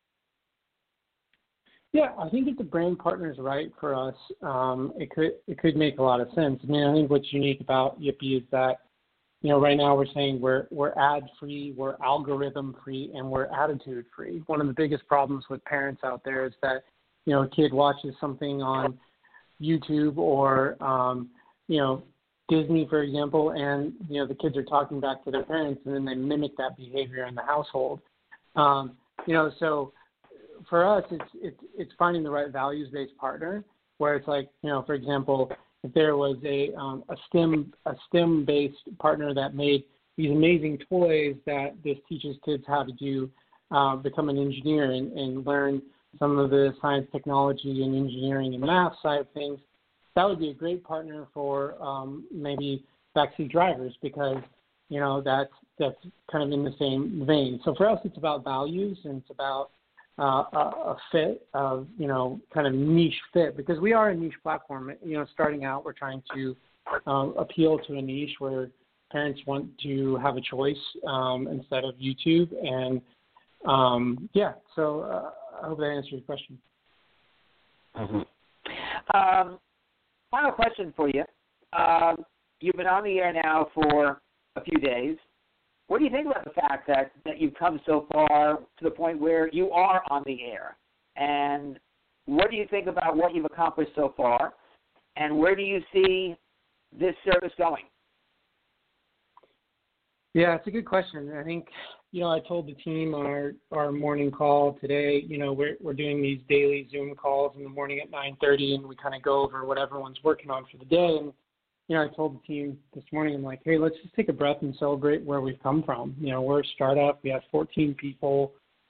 Yeah, I think if the brand partner is right for us, it could make a lot of sense. I mean, I think what's unique about Yippee is that, right now we're saying we're ad-free, we're algorithm-free, and we're attitude-free. One of the biggest problems with parents out there is that, a kid watches something on YouTube or, Disney, for example, and, the kids are talking back to their parents, and then they mimic that behavior in the household. So for us, it's finding the right values-based partner where it's like, for example, if there was a STEM-based partner that made these amazing toys that this teaches kids how to do, become an engineer and learn some of the science, technology, and engineering and math side of things, that would be a great partner for maybe backseat drivers because, that's kind of in the same vein. So for us, it's about values and it's about a fit of, kind of niche fit because we are a niche platform. Starting out, we're trying to appeal to a niche where parents want to have a choice instead of YouTube. And, so I hope that answers your question. Mm-hmm. Final question for you. You've been on the air now for a few days. What do you think about the fact that you've come so far to the point where you are on the air? And what do you think about what you've accomplished so far? And where do you see this service going? Yeah, it's a good question. I think, I told the team on our morning call today, we're doing these daily Zoom calls in the morning at 9:30, and we kind of go over what everyone's working on for the day. And I told the team this morning, I'm like, hey, let's just take a breath and celebrate where we've come from. We're a startup. We have 14 people.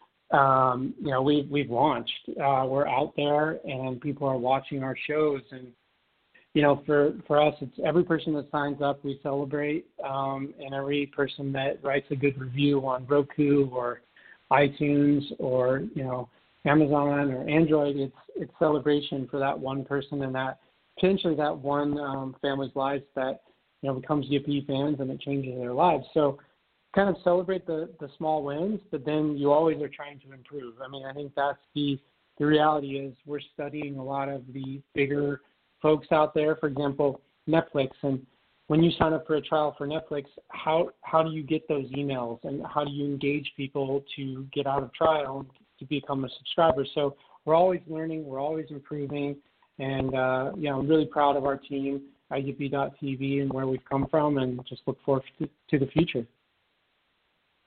We've launched. We're out there, and people are watching our shows. And, for us, it's every person that signs up, we celebrate, and every person that writes a good review on Roku or iTunes or, Amazon or Android, it's celebration for that one person and that potentially that one family's lives that, becomes Yippee fans and it changes their lives. So kind of celebrate the small wins, but then you always are trying to improve. I mean, I think that's the reality is we're studying a lot of the bigger folks out there, for example, Netflix. And when you sign up for a trial for Netflix, how do you get those emails and how do you engage people to get out of trial to become a subscriber? So we're always learning, we're always improving. And, I'm really proud of our team at Yippee.tv and where we've come from and just look forward to the future.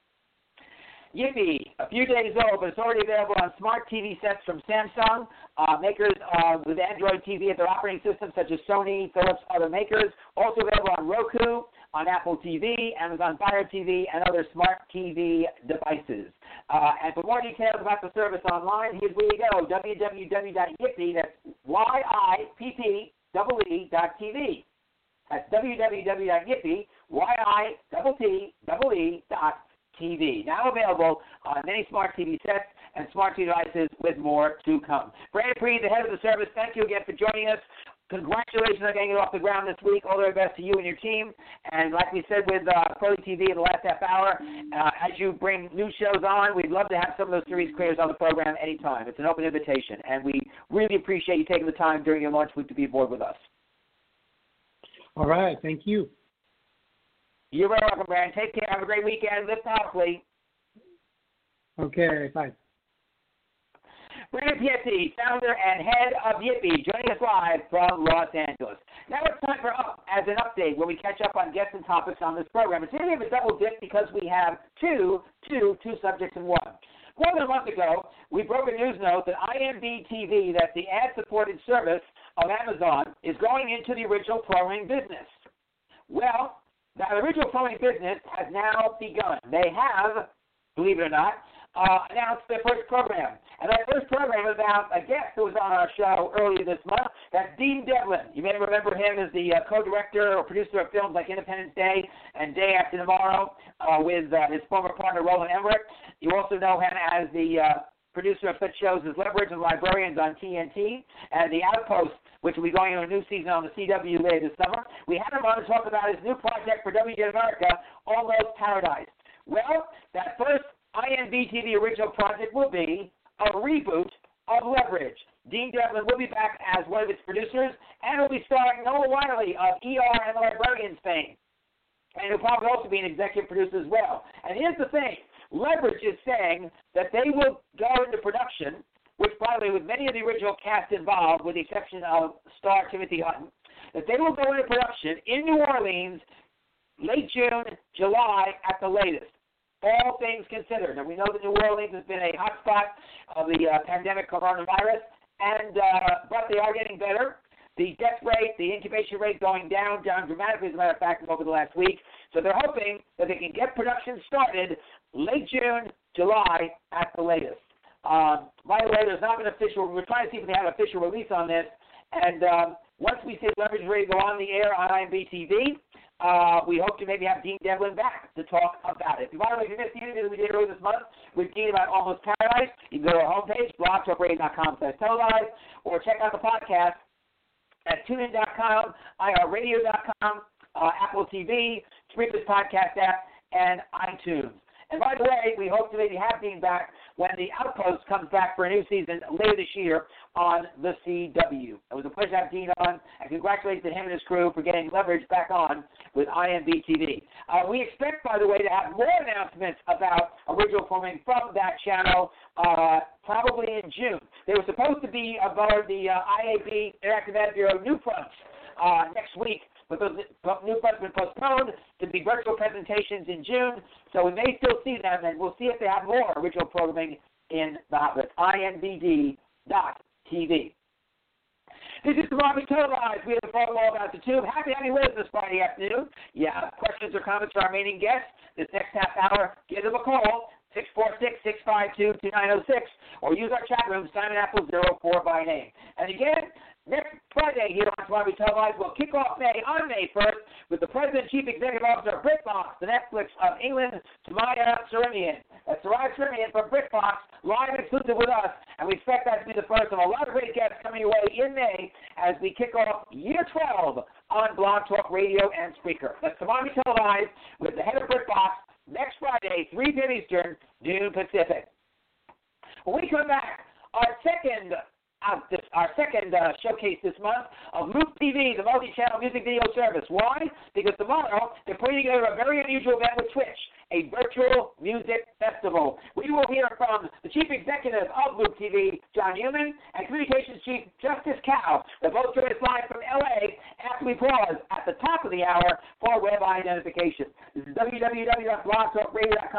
Yippee, a few days old, but it's already available on smart TV sets from Samsung, makers with Android TV at their operating systems such as Sony, Philips, other makers. Also available on Roku, on Apple TV, Amazon Fire TV, and other smart TV devices. And for more details about the service online, here's where you go, www.yippee, that's YIPPEE.TV. That's www.yippee.TV. Now available on many smart TV sets and smart TV devices with more to come. Brandon Preed, the head of the service, thank you again for joining us. Congratulations on getting it off the ground this week. All the very best to you and your team. And like we said with Crowley TV in the last half hour, as you bring new shows on, we'd love to have some of those series creators on the program anytime. It's an open invitation. And we really appreciate you taking the time during your launch week to be aboard with us. All right. Thank you. You're very welcome, Brandon. Take care. Have a great weekend. Live powerfully. Okay. Bye. Brandon Piezzi, founder and head of Yippee, joining us live from Los Angeles. Now it's time for Up as an update, where we catch up on guests and topics on this program. And today we have a double dip because we have two subjects in one. More than a month ago, we broke a news note that IMB TV, that's the ad-supported service of Amazon, is going into the original programming business. Well, the original programming business has now begun. They have, believe it or not, announced their first program. And that first program is about a guest who was on our show earlier this month. That's Dean Devlin. You may remember him as the co-director or producer of films like Independence Day and Day After Tomorrow with his former partner Roland Emmerich. You also know him as the producer of such shows as Leverage and Librarians on TNT, and The Outpost, which will be going into a new season on the CW later this summer. We had him on to talk about his new project for WGN America, Almost Paradise. Well, that first IMB TV original project will be a reboot of Leverage. Dean Devlin will be back as one of its producers, and will be starring Noah Wiley of ER and Librarians fame. And he'll probably also be an executive producer as well. And here's the thing. Leverage is saying that they will go into production, which, by the way, with many of the original cast involved, with the exception of star Timothy Hutton, that they will go into production in New Orleans late June, July at the latest. All things considered. Now, we know that New Orleans has been a hotspot of the pandemic coronavirus, but they are getting better. The death rate, the incubation rate going down dramatically, as a matter of fact, over the last week. So they're hoping that they can get production started late June, July at the latest. By the way, there's not been official. We're trying to see if they have an official release on this. And once we see Leverage ready to go on the air on IMB TV, we hope to maybe have Dean Devlin back to talk about it. By the way, if you missed the interview that we did earlier this month with Dean about Almost Paradise, you can go to our homepage, blogtalkradio.com/televised, or check out the podcast at tunein.com, irradio.com, Apple TV, Spreaker's podcast app, and iTunes. And by the way, we hope to maybe have Dean back when The Outpost comes back for a new season later this year on the CW. It was a pleasure to have Dean on, and congratulations to him and his crew for getting Leverage back on with IMB TV. We expect, by the way, to have more announcements about original programming from that channel probably in June. They were supposed to be about the IAB Interactive Ad Bureau New Fronts next week, but those new fronts have been postponed to be virtual presentations in June, so we may still see them, and we'll see if they have more original programming in the outlets, imbd.tv. This is Marvin Televised. We have the phone wall about the tube. Happy having you with us this Friday afternoon. Yeah, questions or comments for our remaining guests this next half hour, give them a call, 646-652-2906, or use our chat room, Simon Apple 04 by name. And again, next Friday here on Marvin Televised, we'll kick off on May 1st with the President and Chief Executive Officer of BritBox, the Netflix of England, Samaya Sarimian. That's Samaya Sarimian from BritBox, live and exclusive with us, and we expect that to be the first of a lot of great guests coming your way in May as we kick off year 12 on Blog Talk Radio and Spreaker. That's Marvin Televised with the head of BritBox next Friday, 3 p.m. Eastern, noon Pacific. When we come back, our second showcase this month of Loop TV, the multi-channel music video service. Why? Because tomorrow they're putting together a very unusual event with Twitch, a virtual music festival. We will hear from the chief executive of Loop TV, John Newman, and communications chief Justice Cow. They'll both join us live from L.A. after we pause at the top of the hour for web identification. This is www.blogtalkradio.com.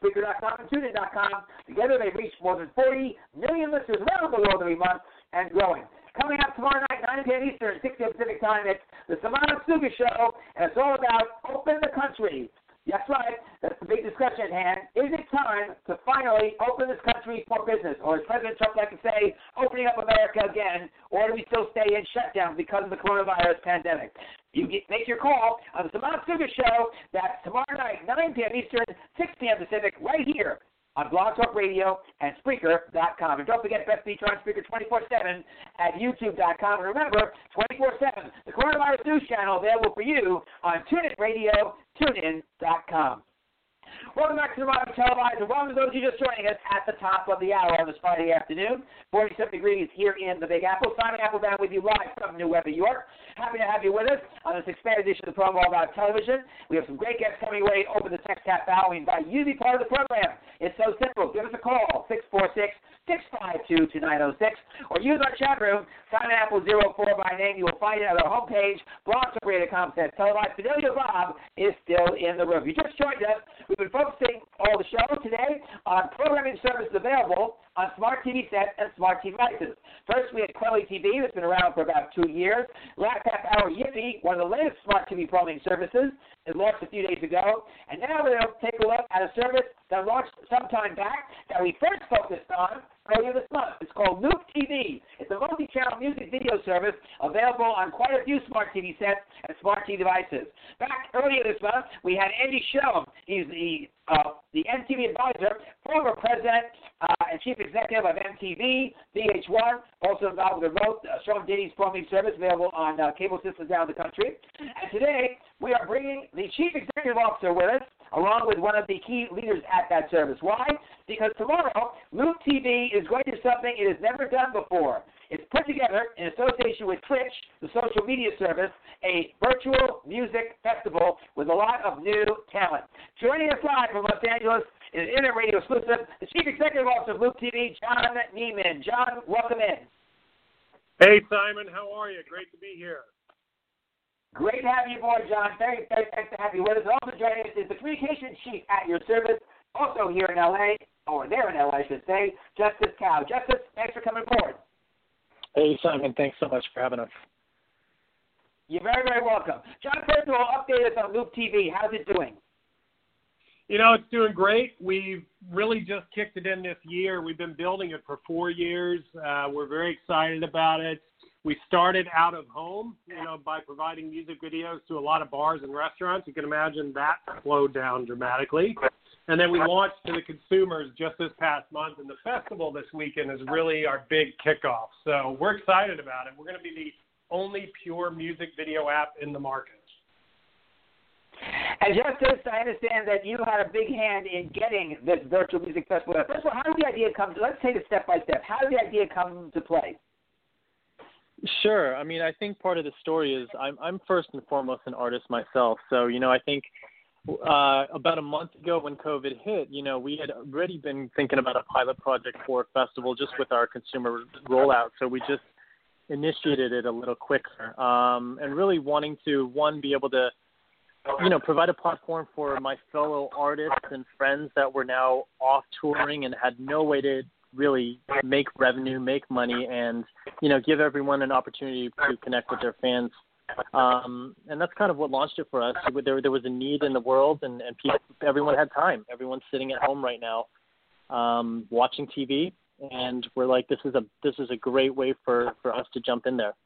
Spreaker.com and TuneIn.com. Together, they've reached more than 40 million listeners around the world every month and growing. Coming up tomorrow night, 9 p.m. Eastern, 6 p.m. Pacific time, it's the Simon Suga Show, and it's all about Open the Country. That's right. That's the big discussion at hand. Is it time to finally open this country for business? Or as President Trump likes to say, opening up America again, or do we still stay in shutdown because of the coronavirus pandemic? Make your call on the Simon Suga Show. That's tomorrow night, 9 p.m. Eastern, 6 p.m. Pacific, right here on Blog Talk Radio and Spreaker.com. And don't forget Best Feature on Spreaker 24/7 at YouTube.com. And remember, 24/7, the Coronavirus News Channel available for you on TuneIn Radio, TuneIn.com. Welcome back to the Modern Televised, and welcome to those of you just joining us at the top of the hour on this Friday afternoon. 47 degrees here in the Big Apple. Simon Applebaum with you live from New Webber, York. Happy to have you with us on this expanded edition of the program all about television. We have some great guests coming your way. Open the text tap hour. We invite you to be part of the program. It's so simple. Give us a call, 646-652-2906, or use our chat room, Simon Apple 04 by name. You will find it at our homepage, blogtalkradio.com. Televised. Fidelio Bob is still in the room. If you just joined us, we've been focusing all the show today on programming services available on smart TV sets and smart TV devices. First, we had Quelly TV, that's been around for about 2 years. Last half hour, Yiffy, one of the latest smart TV programming services, it launched a few days ago. And now we're going to take a look at a service that launched some time back that we first focused on earlier this month. It's called Loop TV. It's a multi-channel music video service available on quite a few smart TV sets and smart TV devices. Back earlier this month, we had Andy Schellum. He's the MTV advisor, former president and chief executive of MTV, VH1, also involved with the remote Sean Diddy's programming service available on cable systems down the country. And today, we are bringing the chief executive officer with us, along with one of the key leaders at that service. Why? Because tomorrow, Loop TV is going to do something it has never done before. It's put together in association with Twitch, the social media service, a virtual music festival with a lot of new talent. Joining us live from Los Angeles is Internet Radio exclusive, the Chief Executive Officer of Loop TV, John Neiman. John, welcome in. Hey, Simon. How are you? Great to be here. Great to have you aboard, John. Very thanks to have you with us. Also joining us is the Communications Chief at your service, also here in L.A., or there in L.A., I should say, Justice Cow. Justice, thanks for coming aboard. Hey, Simon. Thanks so much for having us. You're very, very welcome. John, first of all, update us on Loop TV. How's it doing? You know, it's doing great. We've really just kicked it in this year. We've been building it for 4 years. We're very excited about it. We started out of home, by providing music videos to a lot of bars and restaurants. You can imagine that slowed down dramatically. And then we launched to the consumers just this past month, and the festival this weekend is really our big kickoff. So we're excited about it. We're going to be the only pure music video app in the market. And Justice, I understand that you had a big hand in getting this virtual music festival. First of all, how did the idea come to? Let's take it step by step. How did the idea come to play? Sure. I mean, I think part of the story is I'm first and foremost an artist myself. So, I think about a month ago when COVID hit, we had already been thinking about a pilot project for a festival just with our consumer rollout. So we just initiated it a little quicker and really wanting to, one, be able to, provide a platform for my fellow artists and friends that were now off touring and had no way to really make revenue, make money, and, give everyone an opportunity to connect with their fans. And that's kind of what launched it for us. There was a need in the world, and everyone had time. Everyone's sitting at home right now watching TV, and we're like, this is a great way for us to jump in there.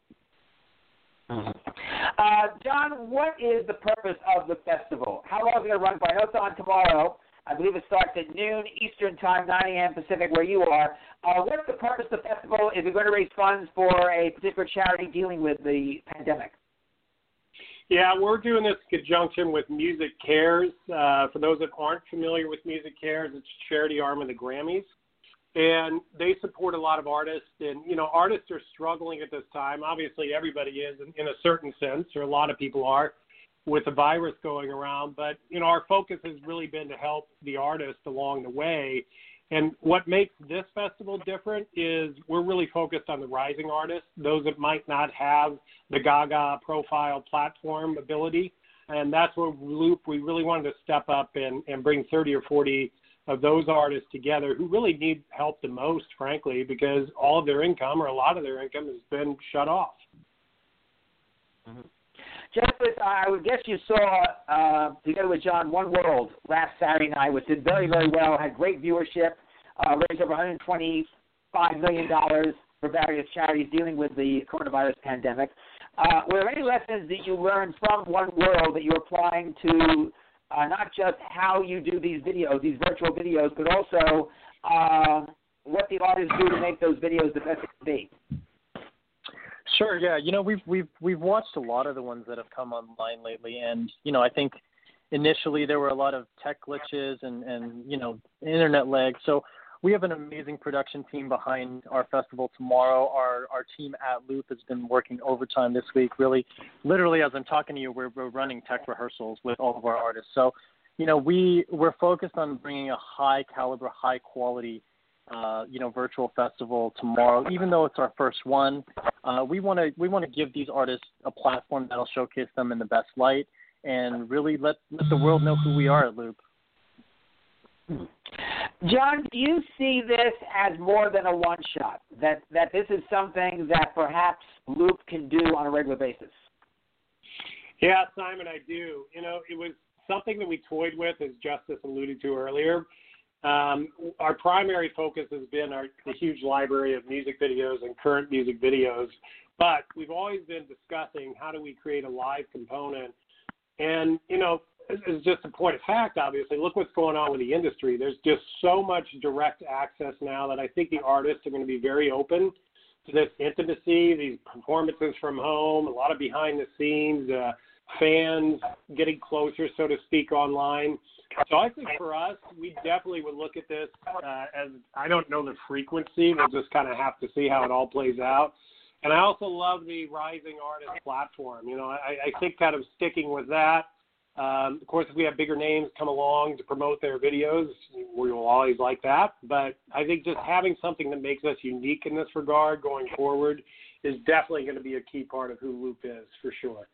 John, what is the purpose of the festival? How long is it going to run for? I know it's on tomorrow. I believe it starts at noon Eastern Time, 9 a.m. Pacific, where you are. What's the purpose of the festival? Is it going to raise funds for a particular charity dealing with the pandemic? Yeah, we're doing this in conjunction with Music Cares. For those that aren't familiar with Music Cares, it's a charity arm of the Grammys. And they support a lot of artists. And, artists are struggling at this time. Obviously, everybody is in a certain sense, or a lot of people are, with the virus going around. But, our focus has really been to help the artists along the way. And what makes this festival different is we're really focused on the rising artists, those that might not have the Gaga profile platform ability. And that's where Loop, we really wanted to step up and bring 30 or 40 of those artists together who really need help the most, frankly, because all of their income or a lot of their income has been shut off. Mm-hmm. Justice, I would guess you saw, together with John, One World last Saturday night, which did very, very well, had great viewership, raised over $125 million for various charities dealing with the coronavirus pandemic. Were there any lessons that you learned from One World that you're applying to not just how you do these videos, these virtual videos, but also what the artists do to make those videos the best it can be? Sure. Yeah. We've watched a lot of the ones that have come online lately, and I think initially there were a lot of tech glitches and internet lag. So we have an amazing production team behind our festival tomorrow. Our team at Loop has been working overtime this week. Really, literally, as I'm talking to you, we're running tech rehearsals with all of our artists. So, we're focused on bringing a high caliber, high quality, virtual festival tomorrow. Even though it's our first one, we want to give these artists a platform that'll showcase them in the best light and really let the world know who we are at Loop. John, do you see this as more than a one-shot, that this is something that perhaps Loop can do on a regular basis? Yeah, Simon, I do. It was something that we toyed with, as Justice alluded to earlier. Our primary focus has been the huge library of music videos and current music videos, but we've always been discussing how do we create a live component. And, it's just a point of fact, obviously. Look what's going on with the industry. There's just so much direct access now that I think the artists are going to be very open to this intimacy, these performances from home, a lot of behind the scenes, fans getting closer, so to speak, online. So I think for us, we definitely would look at this as, I don't know the frequency. We'll just kind of have to see how it all plays out. And I also love the Rising Artist platform. I think kind of sticking with that. Of course, if we have bigger names come along to promote their videos, we will always like that. But I think just having something that makes us unique in this regard going forward is definitely going to be a key part of who Loop is, for sure.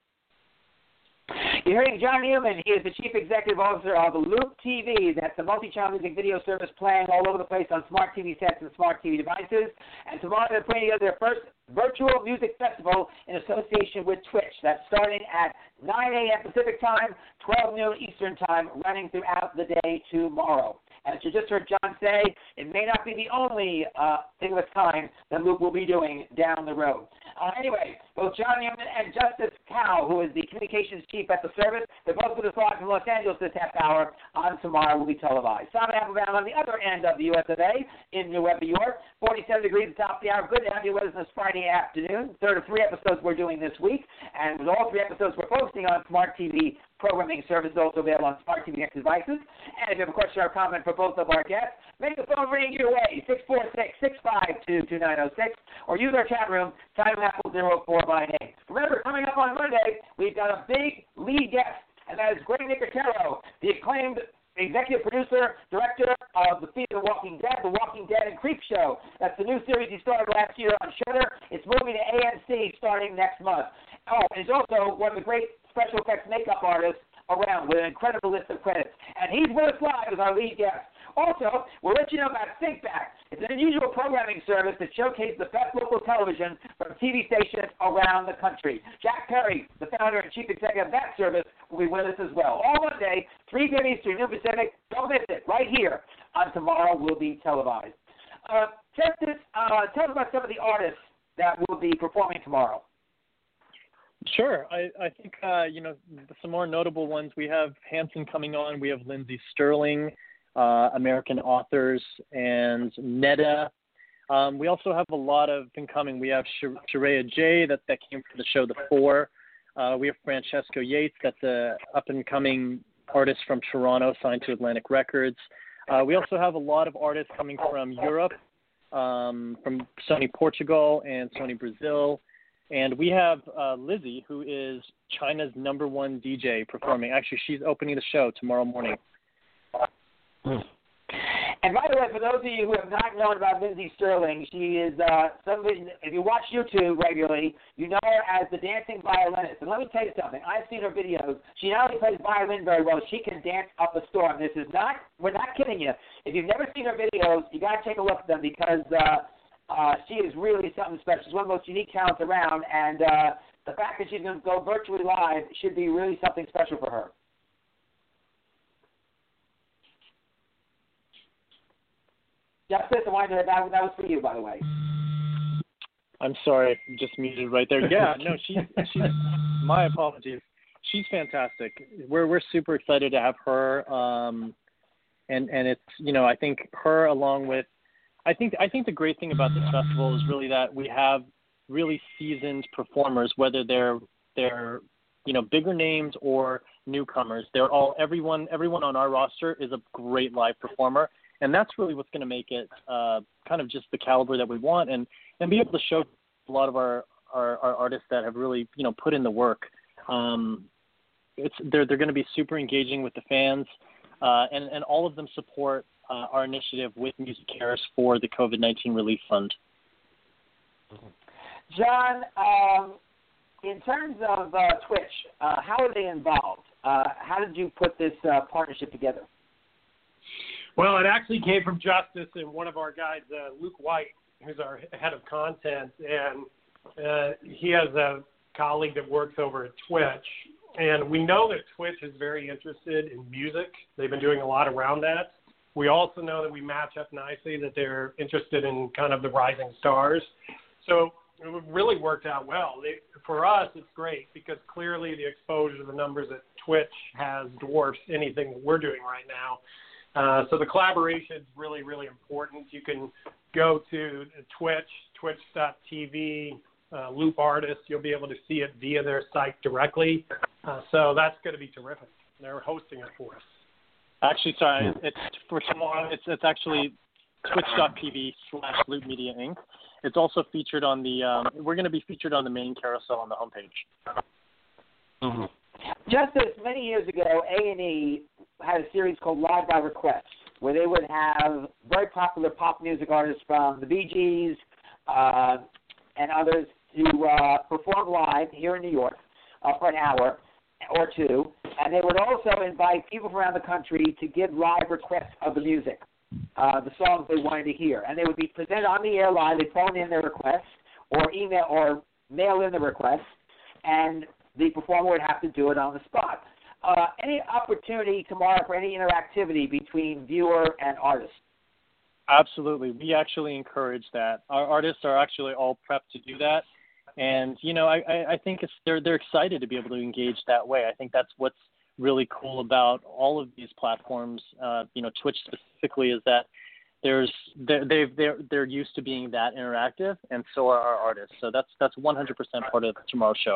You're hearing John Newman. He is the Chief Executive Officer of Loop TV. That's a multi-channel music video service playing all over the place on smart TV sets and smart TV devices. And tomorrow they're putting together their first virtual music festival in association with Twitch. That's starting at 9 a.m. Pacific Time, 12 noon Eastern Time, running throughout the day tomorrow. And as you just heard John say, it may not be the only thing of its kind that Loop will be doing down the road. Anyway, both John Newman and Justice Cao, who is the communications chief at the service, they're both with us live from Los Angeles this half hour. On tomorrow will be televised. Simon Applebaum on the other end of the US of A in New York, 47 degrees at the top of the hour. Good to have you with us this Friday afternoon. Third of three episodes we're doing this week. And with all three episodes, we're focusing on smart TV programming services also available on smart TV Next devices. And if you have a question or comment for both of our guests, make the phone ring your way, 646-652-2906, or use our chat room, TimeApple04 by name. Remember, coming up on Monday, we've got a big lead guest, and that is Greg Nicotero, the acclaimed executive producer, director of The Fear of the Walking Dead, The Walking Dead and Creep Show. That's the new series he started last year on Shudder. It's moving to AMC starting next month. Oh, and he's also one of the great special effects makeup artists around with an incredible list of credits. And he's with us live as our lead guest. Also, we'll let you know about ThinkBack. It's an unusual programming service that showcases the best local television from TV stations around the country. Jack Perry, the founder and chief executive of that service, will be with us as well. All Monday, 3 p.m. Eastern, noon Pacific. Don't miss it. Right here on Tomorrow Will Be Televised. Justice, tell us about some of the artists that will be performing tomorrow. Sure. I think, some more notable ones. We have Hanson coming on. We have Lindsey Sterling, American Authors, and Netta. We also have a lot of them coming. We have Sharia J that came from the show The Four. We have Francesco Yates, that's a up-and-coming artist from Toronto, signed to Atlantic Records. We also have a lot of artists coming from Europe, from Sony Portugal and Sony Brazil. And we have Lizzie, who is China's #1 DJ performing. Actually, she's opening the show tomorrow morning. And by the way, for those of you who have not known about Lindsey Sterling, she is somebody. If you watch YouTube regularly, you know her as the dancing violinist. And let me tell you something. I've seen her videos. She not only plays violin very well, she can dance up a storm. We're not kidding you. If you've never seen her videos, you got to take a look at them because she is really something special. She's one of the most unique talents around, and the fact that she's going to go virtually live should be really something special for her. Justice, I wanted to, that was for you, by the way. I'm sorry, just muted right there. Yeah, no, she's my apologies. She's fantastic. We're super excited to have her. And it's, I think her along with, I think the great thing about this festival is really that we have really seasoned performers, whether they're bigger names or newcomers. Everyone on our roster is a great live performer. And that's really what's going to make it kind of just the caliber that we want, and be able to show a lot of our artists that have really put in the work. They're going to be super engaging with the fans, and all of them support our initiative with Music Cares for the COVID-19 Relief Fund. John, in terms of Twitch, how are they involved? How did you put this partnership together? Well, it actually came from Justice and one of our guys, Luke White, who's our head of content, and he has a colleague that works over at Twitch. And we know that Twitch is very interested in music. They've been doing a lot around that. We also know that we match up nicely, that they're interested in kind of the rising stars. So it really worked out well. For us, it's great because clearly the exposure to the numbers that Twitch has dwarfs anything that we're doing right now. So the collaboration is really, really important. You can go to Twitch, twitch.tv, Loop Artists. You'll be able to see it via their site directly. So that's going to be terrific. They're hosting it for us. Actually, sorry, it's for tomorrow. It's actually twitch.tv/Loop Media Inc. It's also featured on the. We're going to be featured on the main carousel on the homepage. Mm-hmm. Justice, many years ago, A&E had a series called Live by Request, where they would have very popular pop music artists from the Bee Gees and others to perform live here in New York for an hour or two, and they would also invite people from around the country to give live requests of the music, the songs they wanted to hear, and they would be presented on the air live. They'd phone in their requests or email or mail in the requests, and the performer would have to do it on the spot. Any opportunity tomorrow for any interactivity between viewer and artist? Absolutely. We actually encourage that. Our artists are actually all prepped to do that. And, I think they're excited to be able to engage that way. I think that's what's really cool about all of these platforms, Twitch specifically, is that they're used to being that interactive, and so are our artists. So that's 100% part of tomorrow's show.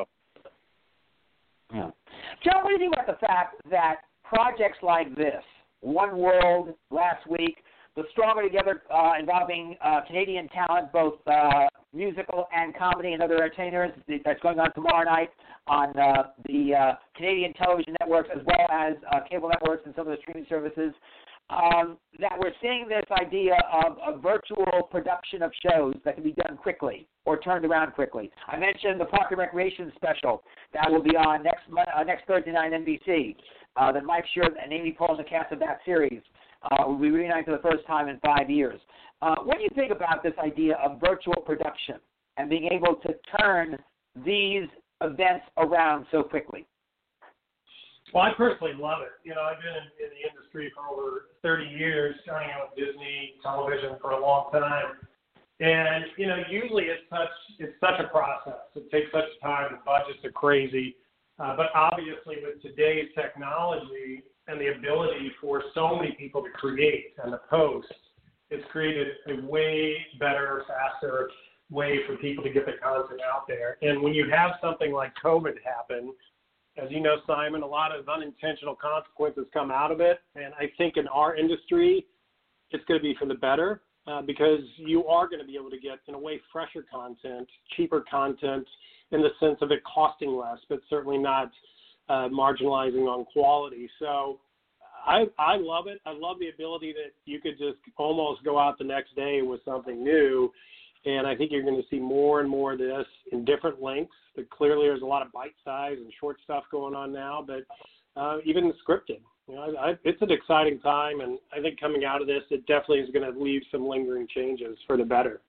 Yeah. John, what do you think about the fact that projects like this, One World last week, the Stronger Together involving Canadian talent, both musical and comedy and other entertainers, that's going on tomorrow night on the Canadian television networks as well as cable networks and some of the streaming services, that we're seeing this idea of a virtual production of shows that can be done quickly or turned around quickly. I mentioned the Park and Recreation special that will be on next Thursday night on NBC, that Mike Schur and Amy Poehler, the cast of that series, will be reunited for the first time in 5 years. What do you think about this idea of virtual production and being able to turn these events around so quickly? Well, I personally love it. I've been in the industry for over 30 years, starting out with Disney television for a long time. And, usually it's such a process. It takes such time. The budgets are crazy. But obviously with today's technology and the ability for so many people to create and to post, it's created a way better, faster way for people to get the content out there. And when you have something like COVID happen, as you know, Simon, a lot of unintentional consequences come out of it. And I think in our industry, it's going to be for the better because you are going to be able to get, in a way, fresher content, cheaper content in the sense of it costing less, but certainly not marginalizing on quality. So I love it. I love the ability that you could just almost go out the next day with something new. And I think you're going to see more and more of this in different lengths. But clearly there's a lot of bite size and short stuff going on now, but even the scripted. It's an exciting time, and I think coming out of this, it definitely is going to leave some lingering changes for the better.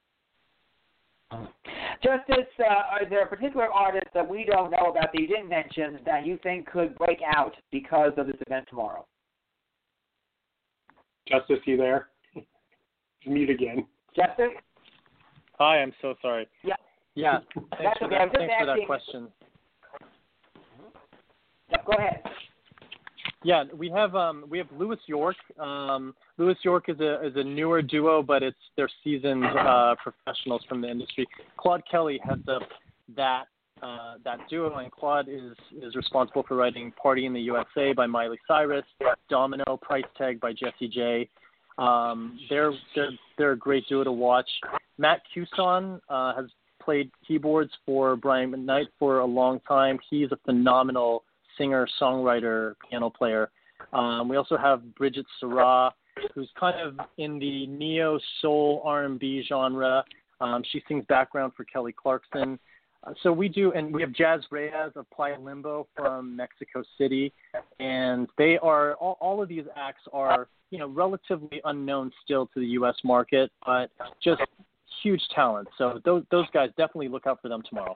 Justice, are there particular artists that we don't know about that you didn't mention that you think could break out because of this event tomorrow? Justice, you there? Mute again. Justice? Hi, I'm so sorry. Yeah. Yeah. That's okay. Thanks for that question. Yeah, go ahead. Yeah, we have Louis York. Louis York is a newer duo, but they're seasoned professionals from the industry. Claude Kelly heads up that duo, and Claude is responsible for writing "Party in the USA" by Miley Cyrus, "Domino," Price Tag by Jessie J. They're a great duo to watch. Matt Cuson has played keyboards for Brian McKnight for a long time. He's a phenomenal singer, songwriter, piano player. We also have Bridget Sarah, who's kind of in the neo soul R&B genre. She sings background for Kelly Clarkson. So we do, and we have Jazz Reyes of Playa Limbo from Mexico City, and they are all of these acts are relatively unknown still to the U.S. market, but just huge talent. So those guys, definitely look out for them tomorrow.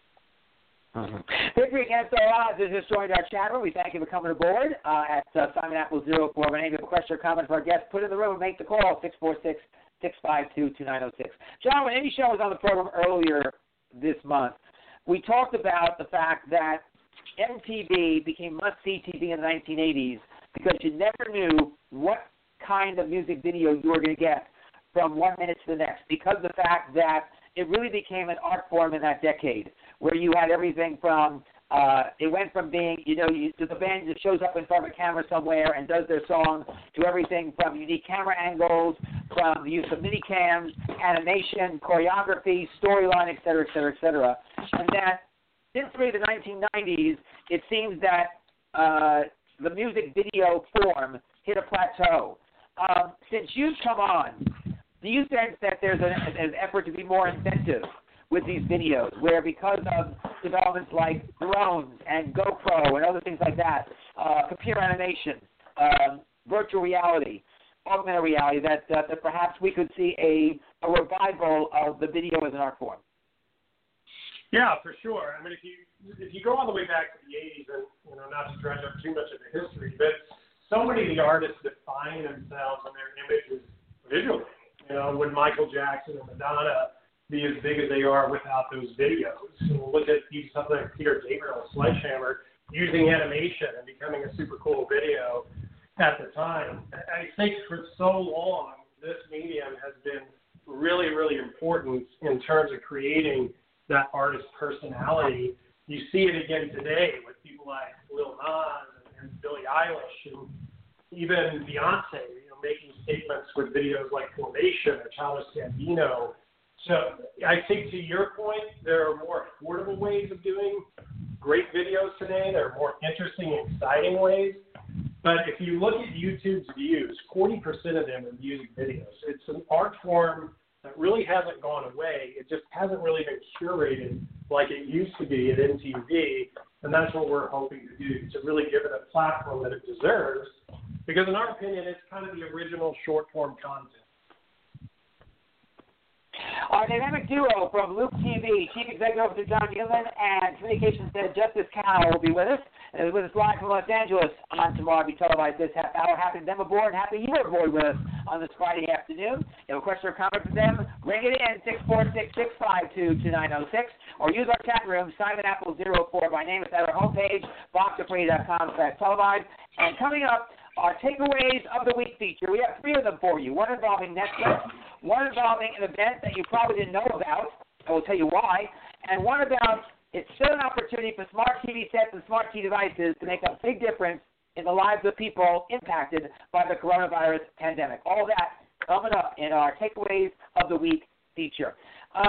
Victory Against All Odds has just joined our chat room. We thank you for coming aboard at Simon Apple 04. My name is a question or comment for our guest. Put in the room and make the call, 646-652-2906. John, when Andy Show was on the program earlier this month, we talked about the fact that MTV became must-see TV in the 1980s because you never knew what kind of music video you were going to get from 1 minute to the next, because of the fact that it really became an art form in that decade, where you had everything from, it went from being, to the band that shows up in front of a camera somewhere and does their song, to everything from unique camera angles, from the use of mini cams, animation, choreography, storyline, et cetera, et cetera, et cetera. And that since really the 1990s, it seems that the music video form hit a plateau. Since you've come on, do you sense that there's an effort to be more inventive with these videos, where because of developments like drones and GoPro and other things like that, computer animation, virtual reality, augmented reality, that perhaps we could see a revival of the video as an art form? Yeah, for sure. I mean, if you go all the way back to the 80s, and not to dredge up too much of the history, but so many of the artists define themselves and their images visually. Would Michael Jackson and Madonna be as big as they are without those videos? Look at something like Peter Gabriel, Sledgehammer, using animation and becoming a super cool video at the time. I think for so long, this medium has been really, really important in terms of creating that artist personality. You see it again today with people like Lil Nas and Billie Eilish and even Beyonce, making statements with videos like Formation or Childish Gambino. So I think to your point, there are more affordable ways of doing great videos today. There are more interesting and exciting ways. But if you look at YouTube's views, 40% of them are music videos. It's an art form that really hasn't gone away. It just hasn't really been curated like it used to be at MTV. And that's what we're hoping to do, to really give it a platform that it deserves. Because in our opinion, it's kind of the original short-form content. Our dynamic duo from Loop TV, Chief Executive Officer John Gilman and Communications Head Justice Cowell will be with us. And with us live from Los Angeles on tomorrow. Be televised this half hour. Happy them aboard. Happy you're aboard with us on this Friday afternoon. If you have a question or comment for them, ring it in, 646-652-2906, or use our chat room, Simon Apple 04. My name is at our homepage, boxofree.com/televised. And coming up, our takeaways of the week feature. We have 3 of them for you. One involving Netflix, one involving an event that you probably didn't know about. I will tell you why. And one about it's still an opportunity for smart TV sets and smart TV devices to make a big difference in the lives of people impacted by the coronavirus pandemic. All that coming up in our takeaways of the week feature.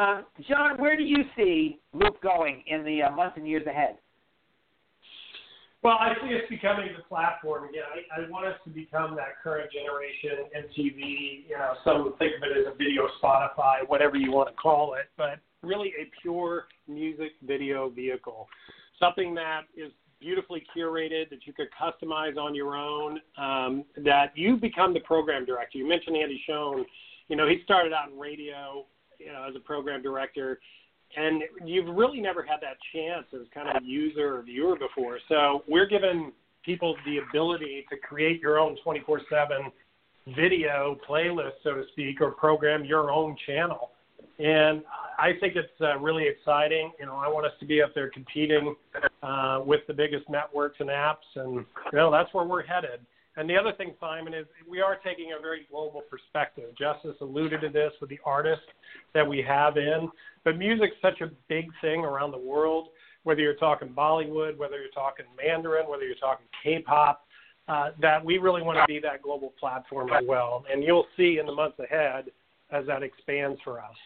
John, where do you see Loop going in the months and years ahead? Well, I see it's becoming the platform again. I want us to become that current generation MTV. Some think of it as a video Spotify, whatever you want to call it, but really a pure music video vehicle, something that is beautifully curated, that you could customize on your own, that you become the program director. You mentioned Andy Schoen. He started out in radio, as a program director. And you've really never had that chance as kind of a user or viewer before. So we're giving people the ability to create your own 24/7 video playlist, so to speak, or program your own channel. And I think it's really exciting. I want us to be up there competing with the biggest networks and apps, and that's where we're headed. And the other thing, Simon, is we are taking a very global perspective. Justice alluded to this with the artists that we have in. But music's such a big thing around the world, whether you're talking Bollywood, whether you're talking Mandarin, whether you're talking K-pop, that we really want to be that global platform as well. And you'll see in the months ahead as that expands for us.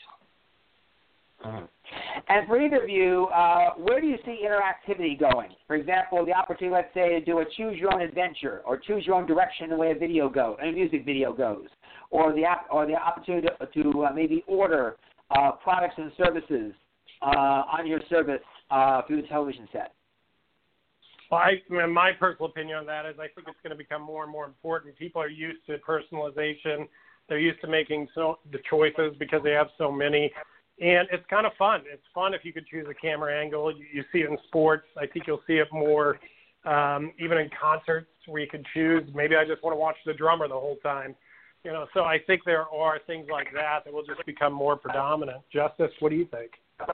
And for either of you, where do you see interactivity going? For example, the opportunity, let's say, to do a choose your own adventure or choose your own direction the way a music video goes, or the opportunity to maybe order products and services on your service through the television set. Well, my personal opinion on that is I think it's going to become more and more important. People are used to personalization. They're used to making the choices because they have so many. And it's kind of fun. It's fun if you could choose a camera angle. You see it in sports. I think you'll see it more even in concerts where you can choose. Maybe I just want to watch the drummer the whole time. So I think there are things like that will just become more predominant. Justice, what do you think?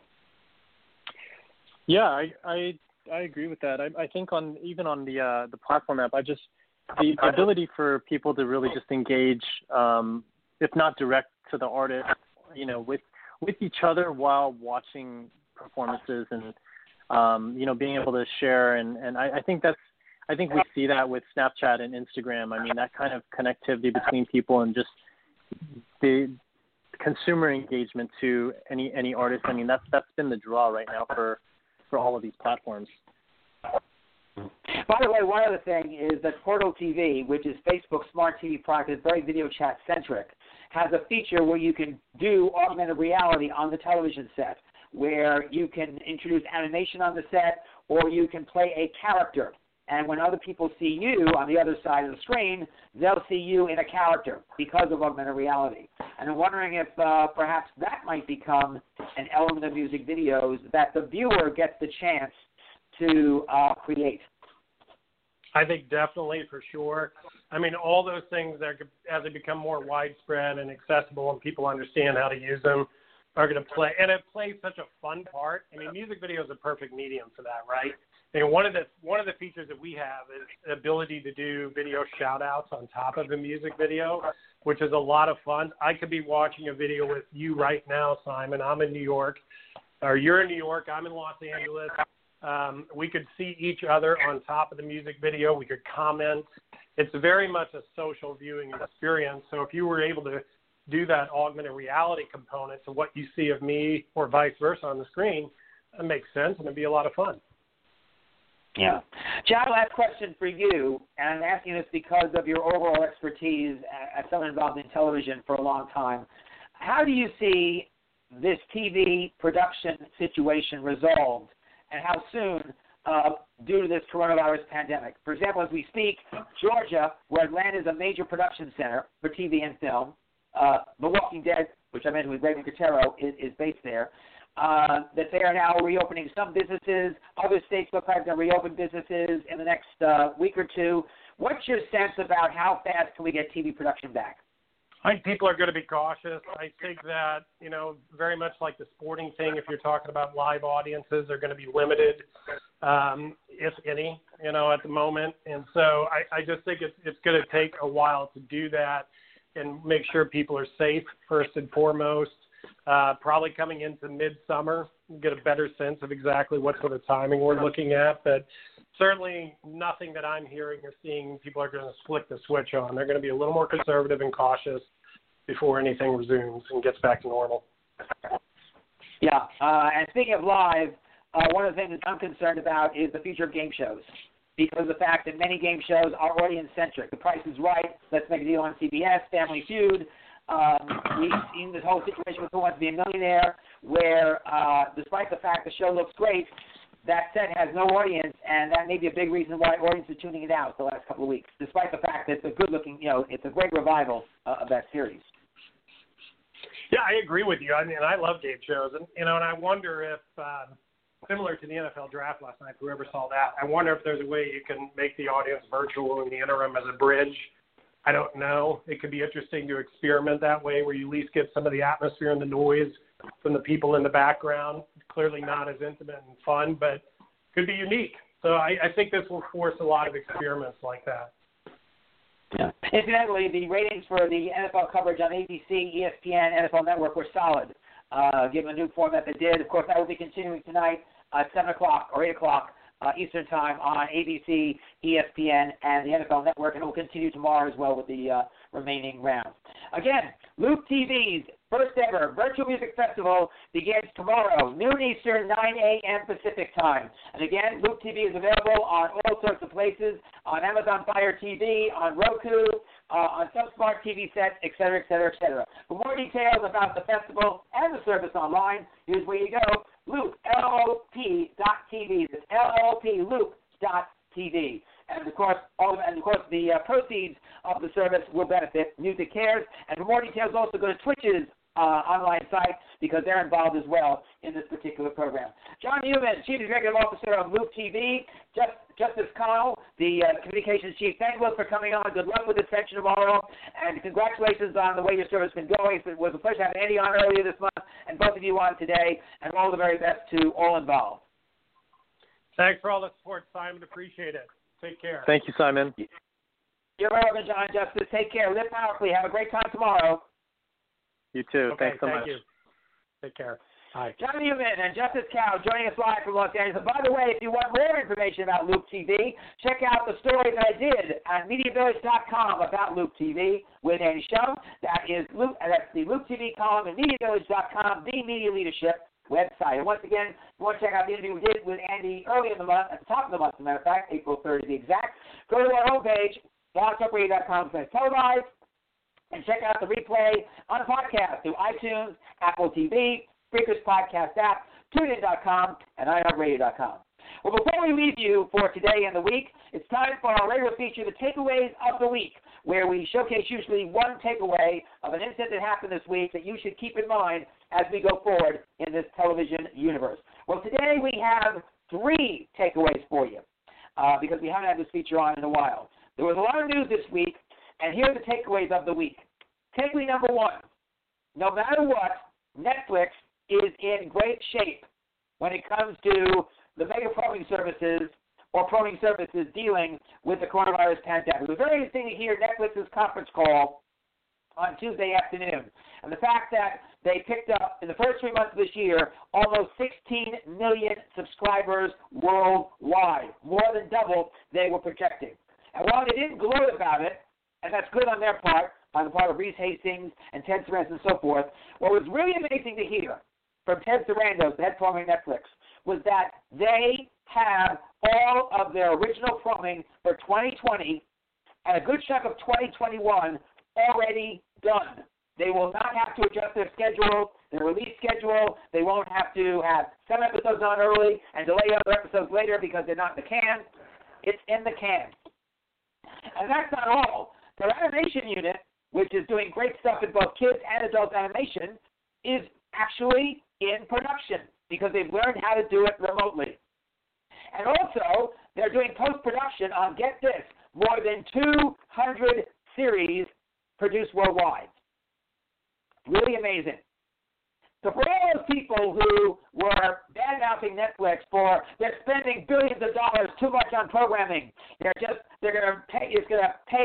Yeah, I agree with that. I think even on the platform app, the ability for people to really just engage, if not direct to the artist, with each other while watching performances and being able to share and I think we see that with Snapchat and Instagram. I mean, that kind of connectivity between people and just the consumer engagement to any artist. I mean, that's been the draw right now for all of these platforms. By the way, one other thing is that Portal TV, which is Facebook's smart TV product, is very video chat centric, has a feature where you can do augmented reality on the television set, where you can introduce animation on the set, or you can play a character. And when other people see you on the other side of the screen, they'll see you in a character because of augmented reality. And I'm wondering if perhaps that might become an element of music videos that the viewer gets the chance to create. I think definitely, for sure. I mean, all those things, as they become more widespread and accessible and people understand how to use them, are going to play. And it plays such a fun part. I mean, music video is a perfect medium for that, right? I mean, one of the features that we have is the ability to do video shout-outs on top of the music video, which is a lot of fun. I could be watching a video with you right now, Simon. I'm in New York, or you're in New York. I'm in Los Angeles. We could see each other on top of the music video. We could comment. It's very much a social viewing experience. So if you were able to do that augmented reality component to what you see of me or vice versa on the screen, that makes sense, and it'd be a lot of fun. Yeah. John, last question for you, and I'm asking this because of your overall expertise as someone involved in television for a long time. How do you see this TV production situation resolved, and how soon due to this coronavirus pandemic? For example, as we speak, Georgia, where Atlanta is a major production center for TV and film, The Walking Dead, which I mentioned with Greg Nicotero, is based there, that they are now reopening some businesses. Other states look like they're going to reopen businesses in the next week or two. What's your sense about how fast can we get TV production back? I think people are going to be cautious. I think that, very much like the sporting thing, if you're talking about live audiences, they're going to be limited, if any, at the moment. And so I just think it's going to take a while to do that and make sure people are safe first and foremost. Probably coming into midsummer, get a better sense of exactly what sort of timing we're looking at. But certainly nothing that I'm hearing or seeing people are going to flick the switch on. They're going to be a little more conservative and cautious before anything resumes and gets back to normal. Yeah, and speaking of live, one of the things I'm concerned about is the future of game shows, because of the fact that many game shows are audience-centric. The Price is Right, Let's Make a Deal on CBS, Family Feud. We've seen this whole situation with Who Wants to Be a Millionaire, where despite the fact the show looks great, that set has no audience, and that may be a big reason why audiences are tuning it out the last couple of weeks, despite the fact that it's a good-looking, it's a great revival of that series. Yeah, I agree with you. I mean, I love game shows, and I wonder if, similar to the NFL draft last night, whoever saw that, I wonder if there's a way you can make the audience virtual in the interim as a bridge. I don't know. It could be interesting to experiment that way, where you at least get some of the atmosphere and the noise from the people in the background. Clearly not as intimate and fun, but could be unique. So I think this will force a lot of experiments like that. Yeah. Incidentally, the ratings for the NFL coverage on ABC, ESPN, NFL Network were solid, given the new format they did. Of course, that will be continuing tonight at 7 o'clock or 8 o'clock Eastern Time on ABC, ESPN, and the NFL Network, and it will continue tomorrow as well with the remaining rounds. Again, Loop TV's first ever virtual music festival begins tomorrow, noon Eastern, 9 a.m. Pacific time. And again, Loop TV is available on all sorts of places, on Amazon Fire TV, on Roku, on some smart TV sets, et cetera, et cetera, et cetera. For more details about the festival and the service online, here's where you go, Loop, LOP.TV. That's LOP, Loop.TV. And of course, the proceeds of the service will benefit Music Cares. And for more details, also go to Twitch's online site, because they're involved as well in this particular program. John Newman, Chief Executive Officer of Loop TV. Justice Connell, the Communications Chief. Thank you for coming on. Good luck with this section tomorrow. And congratulations on the way your service has been going. It was a pleasure having Andy on earlier this month, and both of you on today. And all the very best to all involved. Thanks for all the support, Simon. Appreciate it. Take care. Thank you, Simon. You're welcome, John. Justice. Take care. Live powerfully. Have a great time tomorrow. You too. Okay, Thanks so much. Thank you. Take care. Bye. John Newman and Justice Cow joining us live from Los Angeles. And by the way, if you want more information about Loop TV, check out the story that I did at MediaVillage.com about Loop TV with Andy Shum. That's the Loop TV column at MediaVillage.com, the media leadership website. And once again, if you want to check out the interview we did with Andy early in the month, at the top of the month, as a matter of fact, April 3rd to be exact, go to our homepage, blogtalkradio.com/televised, and check out the replay on a podcast through iTunes, Apple TV, Spreaker's podcast app, TuneIn.com, and iHeartRadio.com. Well, before we leave you for today and the week, it's time for our regular feature, The Takeaways of the Week, where we showcase usually one takeaway of an incident that happened this week that you should keep in mind as we go forward in this television universe. Well, today we have 3 takeaways for you because we haven't had this feature on in a while. There was a lot of news this week, and here are the takeaways of the week. Takeaway number 1, no matter what, Netflix is in great shape when it comes to the mega probing services or probing services dealing with the coronavirus pandemic. It was very interesting to hear Netflix's conference call on Tuesday afternoon, and the fact that they picked up, in the first 3 months of this year, almost 16 million subscribers worldwide, more than double they were projecting. And while they didn't gloat about it, and that's good on their part, on the part of Reese Hastings and Ted Sarandos and so forth, what was really amazing to hear from Ted Sarandos, the head programming Netflix, was that they have all of their original programming for 2020 and a good chunk of 2021 already done. They will not have to adjust their schedule, their release schedule. They won't have to have some episodes on early and delay other episodes later because they're not in the can. It's in the can. And that's not all. Their animation unit, which is doing great stuff in both kids and adult animation, is actually in production because they've learned how to do it remotely. And also, they're doing post-production on, get this, more than 200 series produced worldwide. Really amazing. So for all those people who were bad-mouthing Netflix for they're spending billions of dollars too much on programming, it's going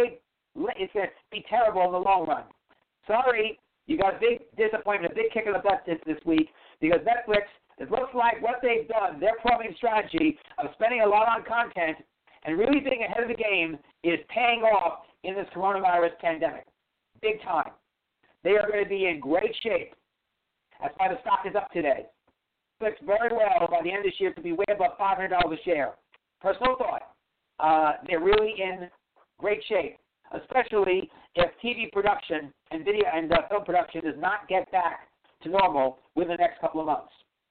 to be terrible in the long run. Sorry, you got a big disappointment, a big kick in the butt this week because Netflix, it looks like what they've done, their programming strategy of spending a lot on content and really being ahead of the game is paying off in this coronavirus pandemic. Big time. They are going to be in great shape. That's why the stock is up today. Looks very well by the end of this year to be way above $500 a share. Personal thought. they're really in great shape, especially if TV production and video and film production does not get back to normal within the next couple of months.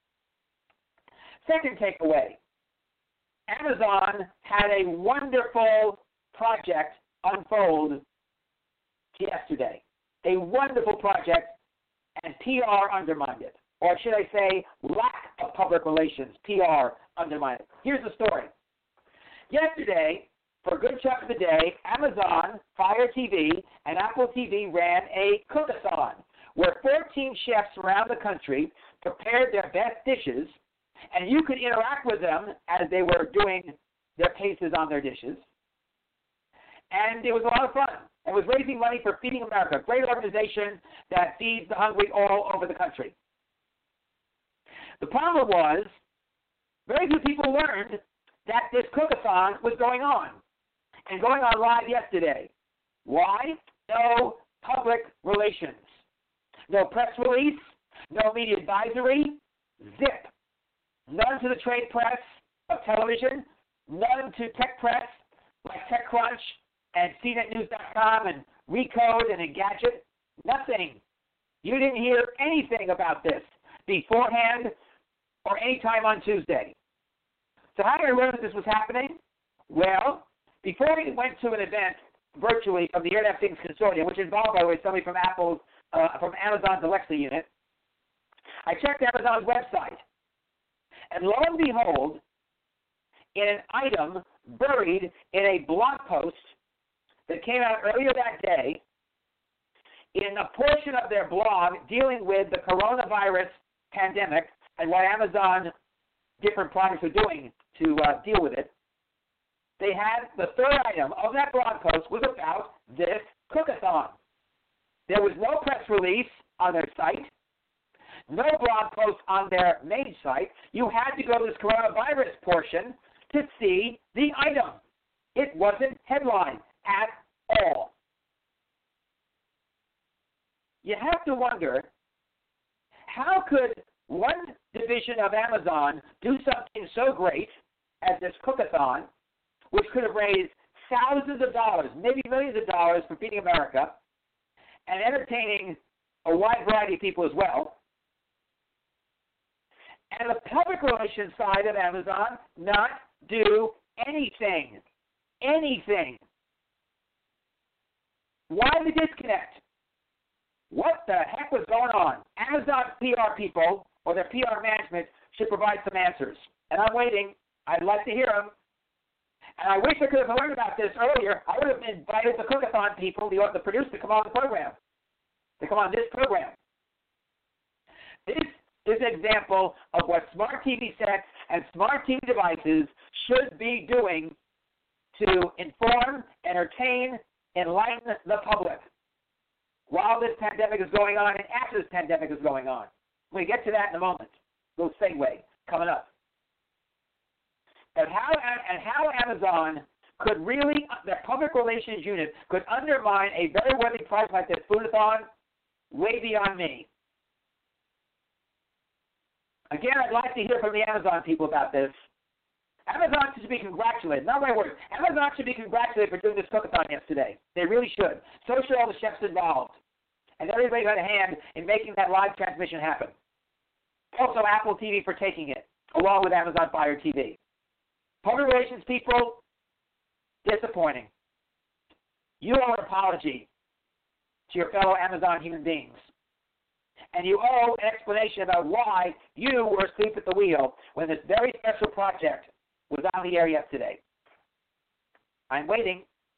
Second takeaway, Amazon had a wonderful project unfold yesterday. A wonderful project, and PR undermined it. Or should I say, lack of public relations, PR undermined it. Here's the story. Yesterday, for a good chunk of the day, Amazon, Fire TV, and Apple TV ran a cook-a-thon where 14 chefs around the country prepared their best dishes, and you could interact with them as they were doing their paces on their dishes. And it was a lot of fun. It was raising money for Feeding America, a great organization that feeds the hungry all over the country. The problem was, very few people learned that this cook-a-thon was going on, and going on live yesterday. Why? No public relations. No press release, no media advisory, zip. None to the trade press of television, none to tech press like TechCrunch and CNETnews.com and Recode and Engadget. Nothing. You didn't hear anything about this beforehand or any time on Tuesday. So how did I learn that this was happening? Well, before we went to an event virtually from the Internet of Things Consortium, which involved, by the way, somebody from from Amazon's Alexa unit, I checked Amazon's website. And lo and behold, in an item buried in a blog post that came out earlier that day, in a portion of their blog dealing with the coronavirus pandemic and what Amazon different products are doing to deal with it, they had the third item of that blog post was about this cook-a-thon. There was no press release on their site, no blog post on their main site. You had to go to this coronavirus portion to see the item. It wasn't headlined at all. You have to wonder, how could one division of Amazon do something so great as this cook-a-thon, which could have raised thousands of dollars, maybe millions of dollars for Feeding America, and entertaining a wide variety of people as well, and the public relations side of Amazon not do anything. Anything. Why the disconnect? What the heck was going on? Amazon's PR people or their PR management should provide some answers. And I'm waiting. I'd like to hear them. And I wish I could have learned about this earlier. I would have invited the cook-a-thon people, the producers, to come on the program. To come on this program. This is an example of what smart TV sets and smart TV devices should be doing to inform, entertain, enlighten the public while this pandemic is going on and after this pandemic is going on. We get to that in a moment. Little segue coming up. But how Amazon could really, their public relations unit, could undermine a very worthy prize like this Food-a-thon, way beyond me. Again, I'd like to hear from the Amazon people about this. Amazon should be congratulated. Not my words. Amazon should be congratulated for doing this cook-a-thon yesterday. They really should. So should all the chefs involved. And everybody who had a hand in making that live transmission happen. Also, Apple TV for taking it, along with Amazon Fire TV. Public relations people, disappointing. You owe an apology to your fellow Amazon human beings. And you owe an explanation about why you were asleep at the wheel when this very special project was on the air yesterday. I'm waiting.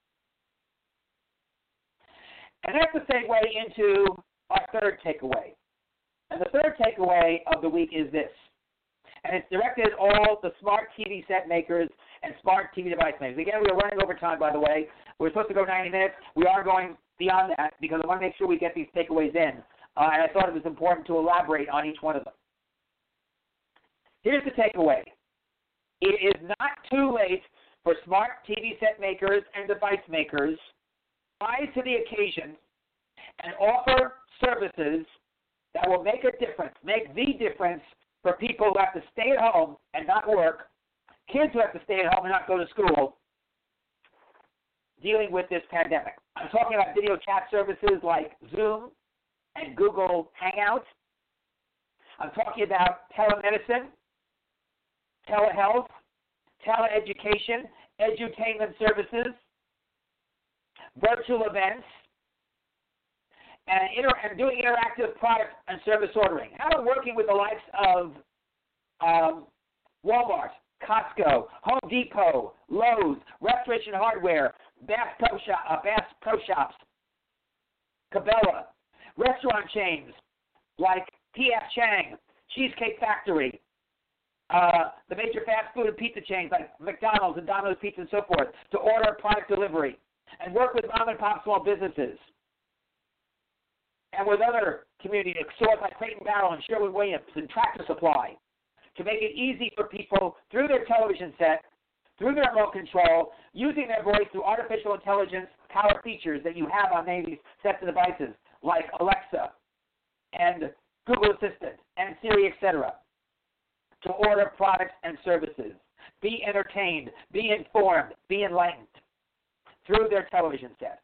And that's the segue into our third takeaway. And the third takeaway of the week is this. And it's directed at all the smart TV set makers and smart TV device makers. Again, we are running over time, by the way. We're supposed to go 90 minutes. We are going beyond that because I want to make sure we get these takeaways in. And I thought it was important to elaborate on each one of them. Here's the takeaway. It is not too late for smart TV set makers and device makers to rise to the occasion and offer services that will make a difference, make the difference for people who have to stay at home and not work, kids who have to stay at home and not go to school, dealing with this pandemic. I'm talking about video chat services like Zoom and Google Hangouts. I'm talking about telemedicine, telehealth, teleeducation, edutainment services, virtual events, and doing interactive product and service ordering. How about working with the likes of Walmart, Costco, Home Depot, Lowe's, Restoration Hardware, Bass Pro Shops, Cabela, restaurant chains like P.F. Chang, Cheesecake Factory, the major fast food and pizza chains like McDonald's and Domino's Pizza and so forth to order product delivery, and work with mom and pop small businesses, and with other community stores like Crate and Barrel and Sherwin-Williams and Tractor Supply to make it easy for people through their television set, through their remote control, using their voice through artificial intelligence power features that you have on many of these sets of devices like Alexa and Google Assistant and Siri, etc., to order products and services, be entertained, be informed, be enlightened through their television set.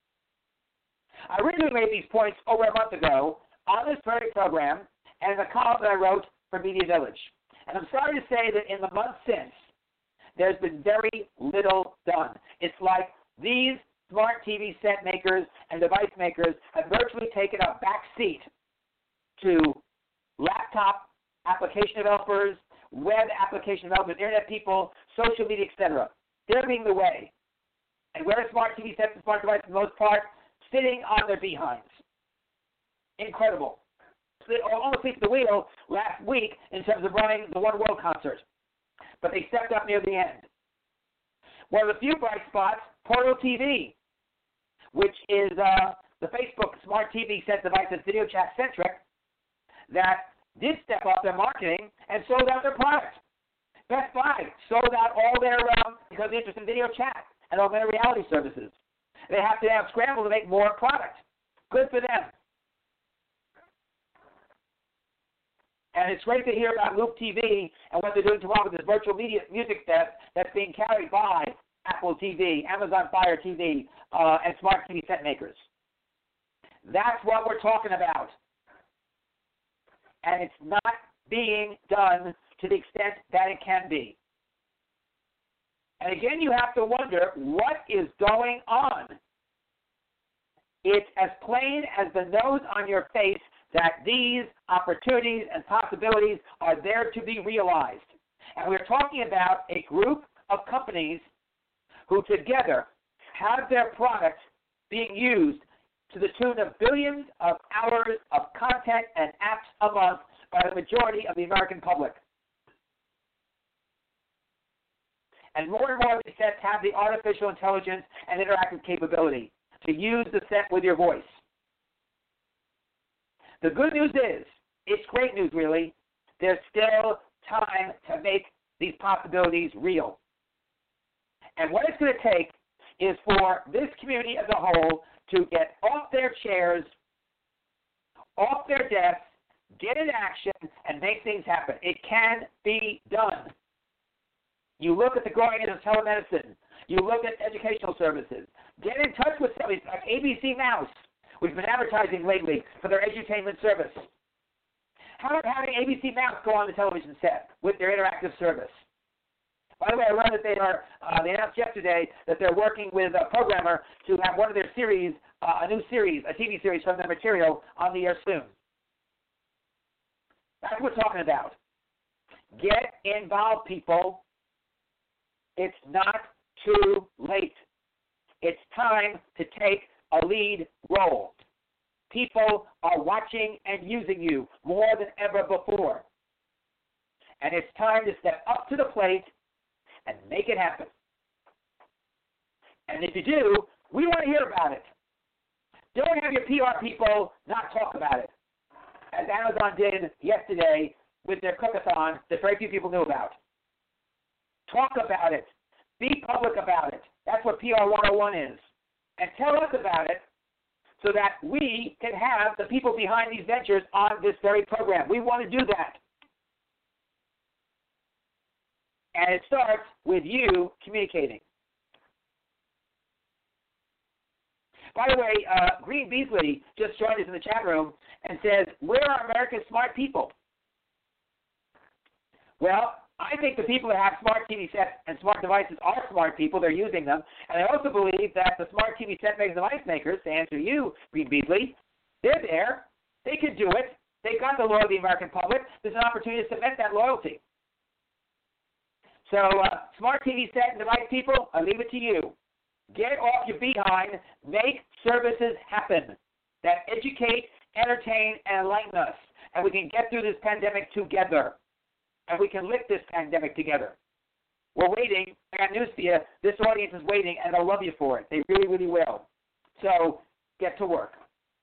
I originally made these points over a month ago on this very program and in a column that I wrote for Media Village. And I'm sorry to say that in the months since, there's been very little done. It's like these smart TV set makers and device makers have virtually taken a back seat to laptop application developers, web application developers, internet people, social media, etc. They're leading the way. And where are smart TV sets and smart devices for the most part? Sitting on their behinds. Incredible. They almost beat the wheel last week in terms of running the One World concert. But they stepped up near the end. One of the few bright spots, Portal TV, which is the Facebook smart TV set device that's video chat centric, that did step up their marketing and sold out their product. Best Buy sold out all their, because of the interest in video chat and augmented reality services. They have to now scramble to make more product. Good for them. And it's great to hear about Loop TV and what they're doing tomorrow with this virtual music that's being carried by Apple TV, Amazon Fire TV, and smart TV set makers. That's what we're talking about. And it's not being done to the extent that it can be. And again, you have to wonder, what is going on? It's as plain as the nose on your face that these opportunities and possibilities are there to be realized. And we're talking about a group of companies who together have their products being used to the tune of billions of hours of content and apps a month by the majority of the American public. And more of these sets have the artificial intelligence and interactive capability to use the set with your voice. The good news is, it's great news really, there's still time to make these possibilities real. And what it's going to take is for this community as a whole to get off their chairs, off their desks, get in action, and make things happen. It can be done. You look at the growing need of telemedicine. You look at educational services. Get in touch with somebody like ABC Mouse, who's been advertising lately for their edutainment service. How about having ABC Mouse go on the television set with their interactive service? By the way, I learned that they announced yesterday that they're working with a programmer to have one of their series, a new series, a TV series from their material on the air soon. That's what we're talking about. Get involved, people. It's not too late. It's time to take a lead role. People are watching and using you more than ever before. And it's time to step up to the plate and make it happen. And if you do, we want to hear about it. Don't have your PR people not talk about it, as Amazon did yesterday with their cookathon that very few people knew about. Talk about it. Be public about it. That's what PR 101 is. And tell us about it so that we can have the people behind these ventures on this very program. We want to do that. And it starts with you communicating. By the way, Green Beasley just joined us in the chat room and says, where are America's smart people? Well, I think the people that have smart TV sets and smart devices are smart people. They're using them. And I also believe that the smart TV set makers and device makers, to answer you, Green Beasley, they're there. They can do it. They've got the loyalty of the American public. There's an opportunity to cement that loyalty. So, smart TV set and device people, I leave it to you. Get off your behind. Make services happen that educate, entertain, and enlighten us. And we can get through this pandemic together. And we can lift this pandemic together. We're waiting. I got news for you. This audience is waiting, and they'll love you for it. They really, really will. So get to work.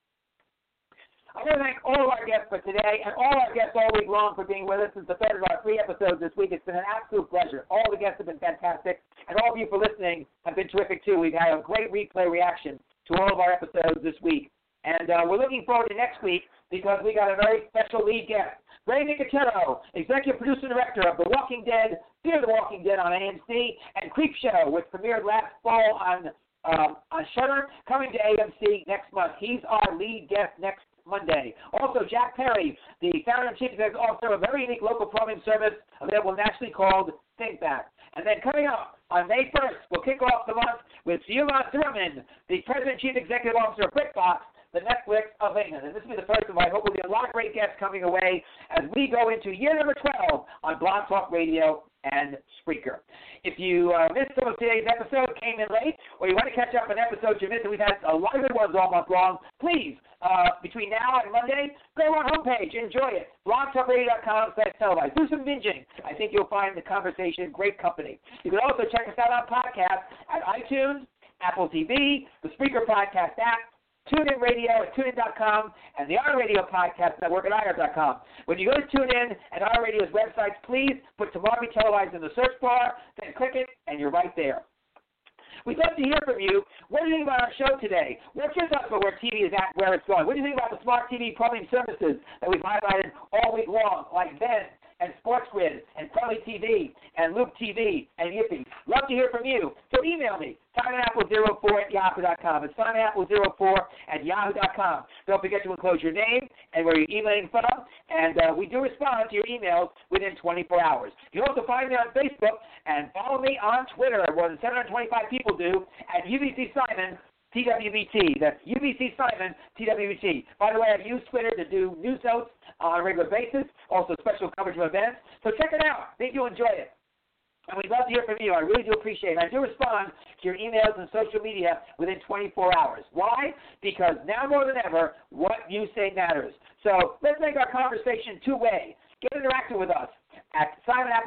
I want to thank all of our guests for today and all our guests all week long for being with us. Since the third of our 3 episodes this week. It's been an absolute pleasure. All the guests have been fantastic, and all of you for listening have been terrific, too. We've had a great replay reaction to all of our episodes this week. And we're looking forward to next week because we got a very special lead guest. Ray Nicotero, executive producer and director of The Walking Dead, Fear the Walking Dead on AMC, and Creepshow, which premiered last fall on Shudder, coming to AMC next month. He's our lead guest next Monday. Also, Jack Perry, the founder and chief executive officer of a very unique local plumbing service available nationally called ThinkBack. And then coming up on May 1st, we'll kick off the month with Yuma Thurman, the president and chief executive officer of BritBox, the Netflix of England. And this will be the first of, I hope, will be a lot of great guests coming away as we go into year number 12 on Blog Talk Radio and Spreaker. If you missed some of today's episode, came in late, or you want to catch up on episodes you missed, and we've had a lot of good ones all month long, please, between now and Monday, go on our homepage, enjoy it, blogtalkradio.com/televised. Do some binging. I think you'll find the conversation great company. You can also check us out on podcasts at iTunes, Apple TV, the Spreaker Podcast app, TuneIn Radio at TuneIn.com, and the iRadio Podcast Network at iHeart.com. When you go to TuneIn and iRadio's websites, please put Tomorrow Televised in the search bar, then click it, and you're right there. We'd love to hear from you. What do you think about our show today? What's your thoughts about where TV is at, where it's going? What do you think about the smart TV plumbing services that we've highlighted all week long, like Ben and SportsGrid and Friendly TV and Loop TV and Yippee? Love to hear from you. So email me, SimonApple04@yahoo.com. It's SimonApple04@yahoo.com. Don't forget to enclose your name and where you're emailing from, and we do respond to your emails within 24 hours. You can also find me on Facebook and follow me on Twitter. More than 725 people do at UBC Simon TWBT. That's UBC Simon TWBT. By the way, I've used Twitter to do news notes on a regular basis, also special coverage of events. So check it out. I think you'll enjoy it. And we'd love to hear from you. I really do appreciate it. I do respond to your emails and social media within 24 hours. Why? Because now more than ever, what you say matters. So let's make our conversation two-way. Get interactive with us at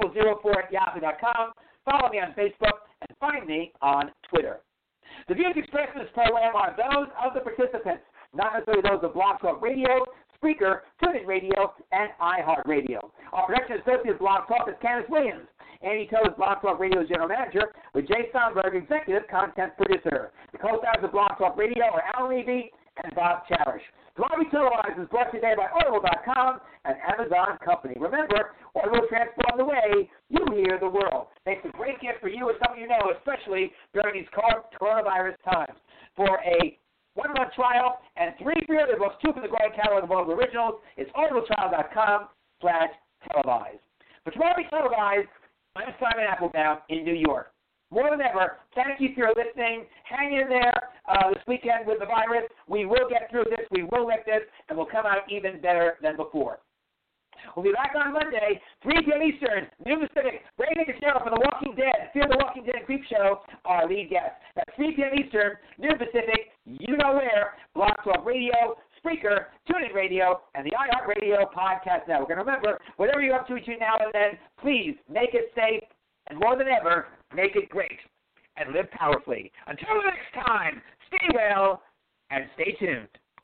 SimonApple04@yahoo.com. Follow me on Facebook and find me on Twitter. The views expressed in this program are those of the participants, not necessarily those of Blog Talk Radio, Spreaker, TuneIn Radio, and iHeartRadio. Our production associate of Blog Talk is Candace Williams. Andy Toe is Blog Talk Radio's general manager, with Jay Sonberg, executive content producer. The co-stars of Blog Talk Radio are Alan Levy and Bob Cherish. Tomorrow Televised is brought today by Audible.com and Amazon Company. Remember, Audible transform the way you hear the world. Makes a great gift for you and someone you know, especially during these coronavirus times. For a 1-month trial and 3 free audiobooks, 2 for the growing catalog of Audible originals, it's audibletrial.com/televised. For Tomorrow Televised, I'm Simon Applebaum in New York. More than ever, thank you for your listening. Hang in there this weekend with the virus. We will get through this. We will lift this, and we'll come out even better than before. We'll be back on Monday, 3 p.m. Eastern, New Pacific. Ray Nicotero for The Walking Dead, Fear the Walking Dead and Creepshow, our lead guest. That's 3 p.m. Eastern, New Pacific, you know where, Blog Talk Radio, Spreaker, TuneIn Radio, and the iHeartRadio Podcast Network. And remember, whatever you're up to between now and then, please make it safe, and more than ever, make it great, and live powerfully. Until next time, stay well, and stay tuned.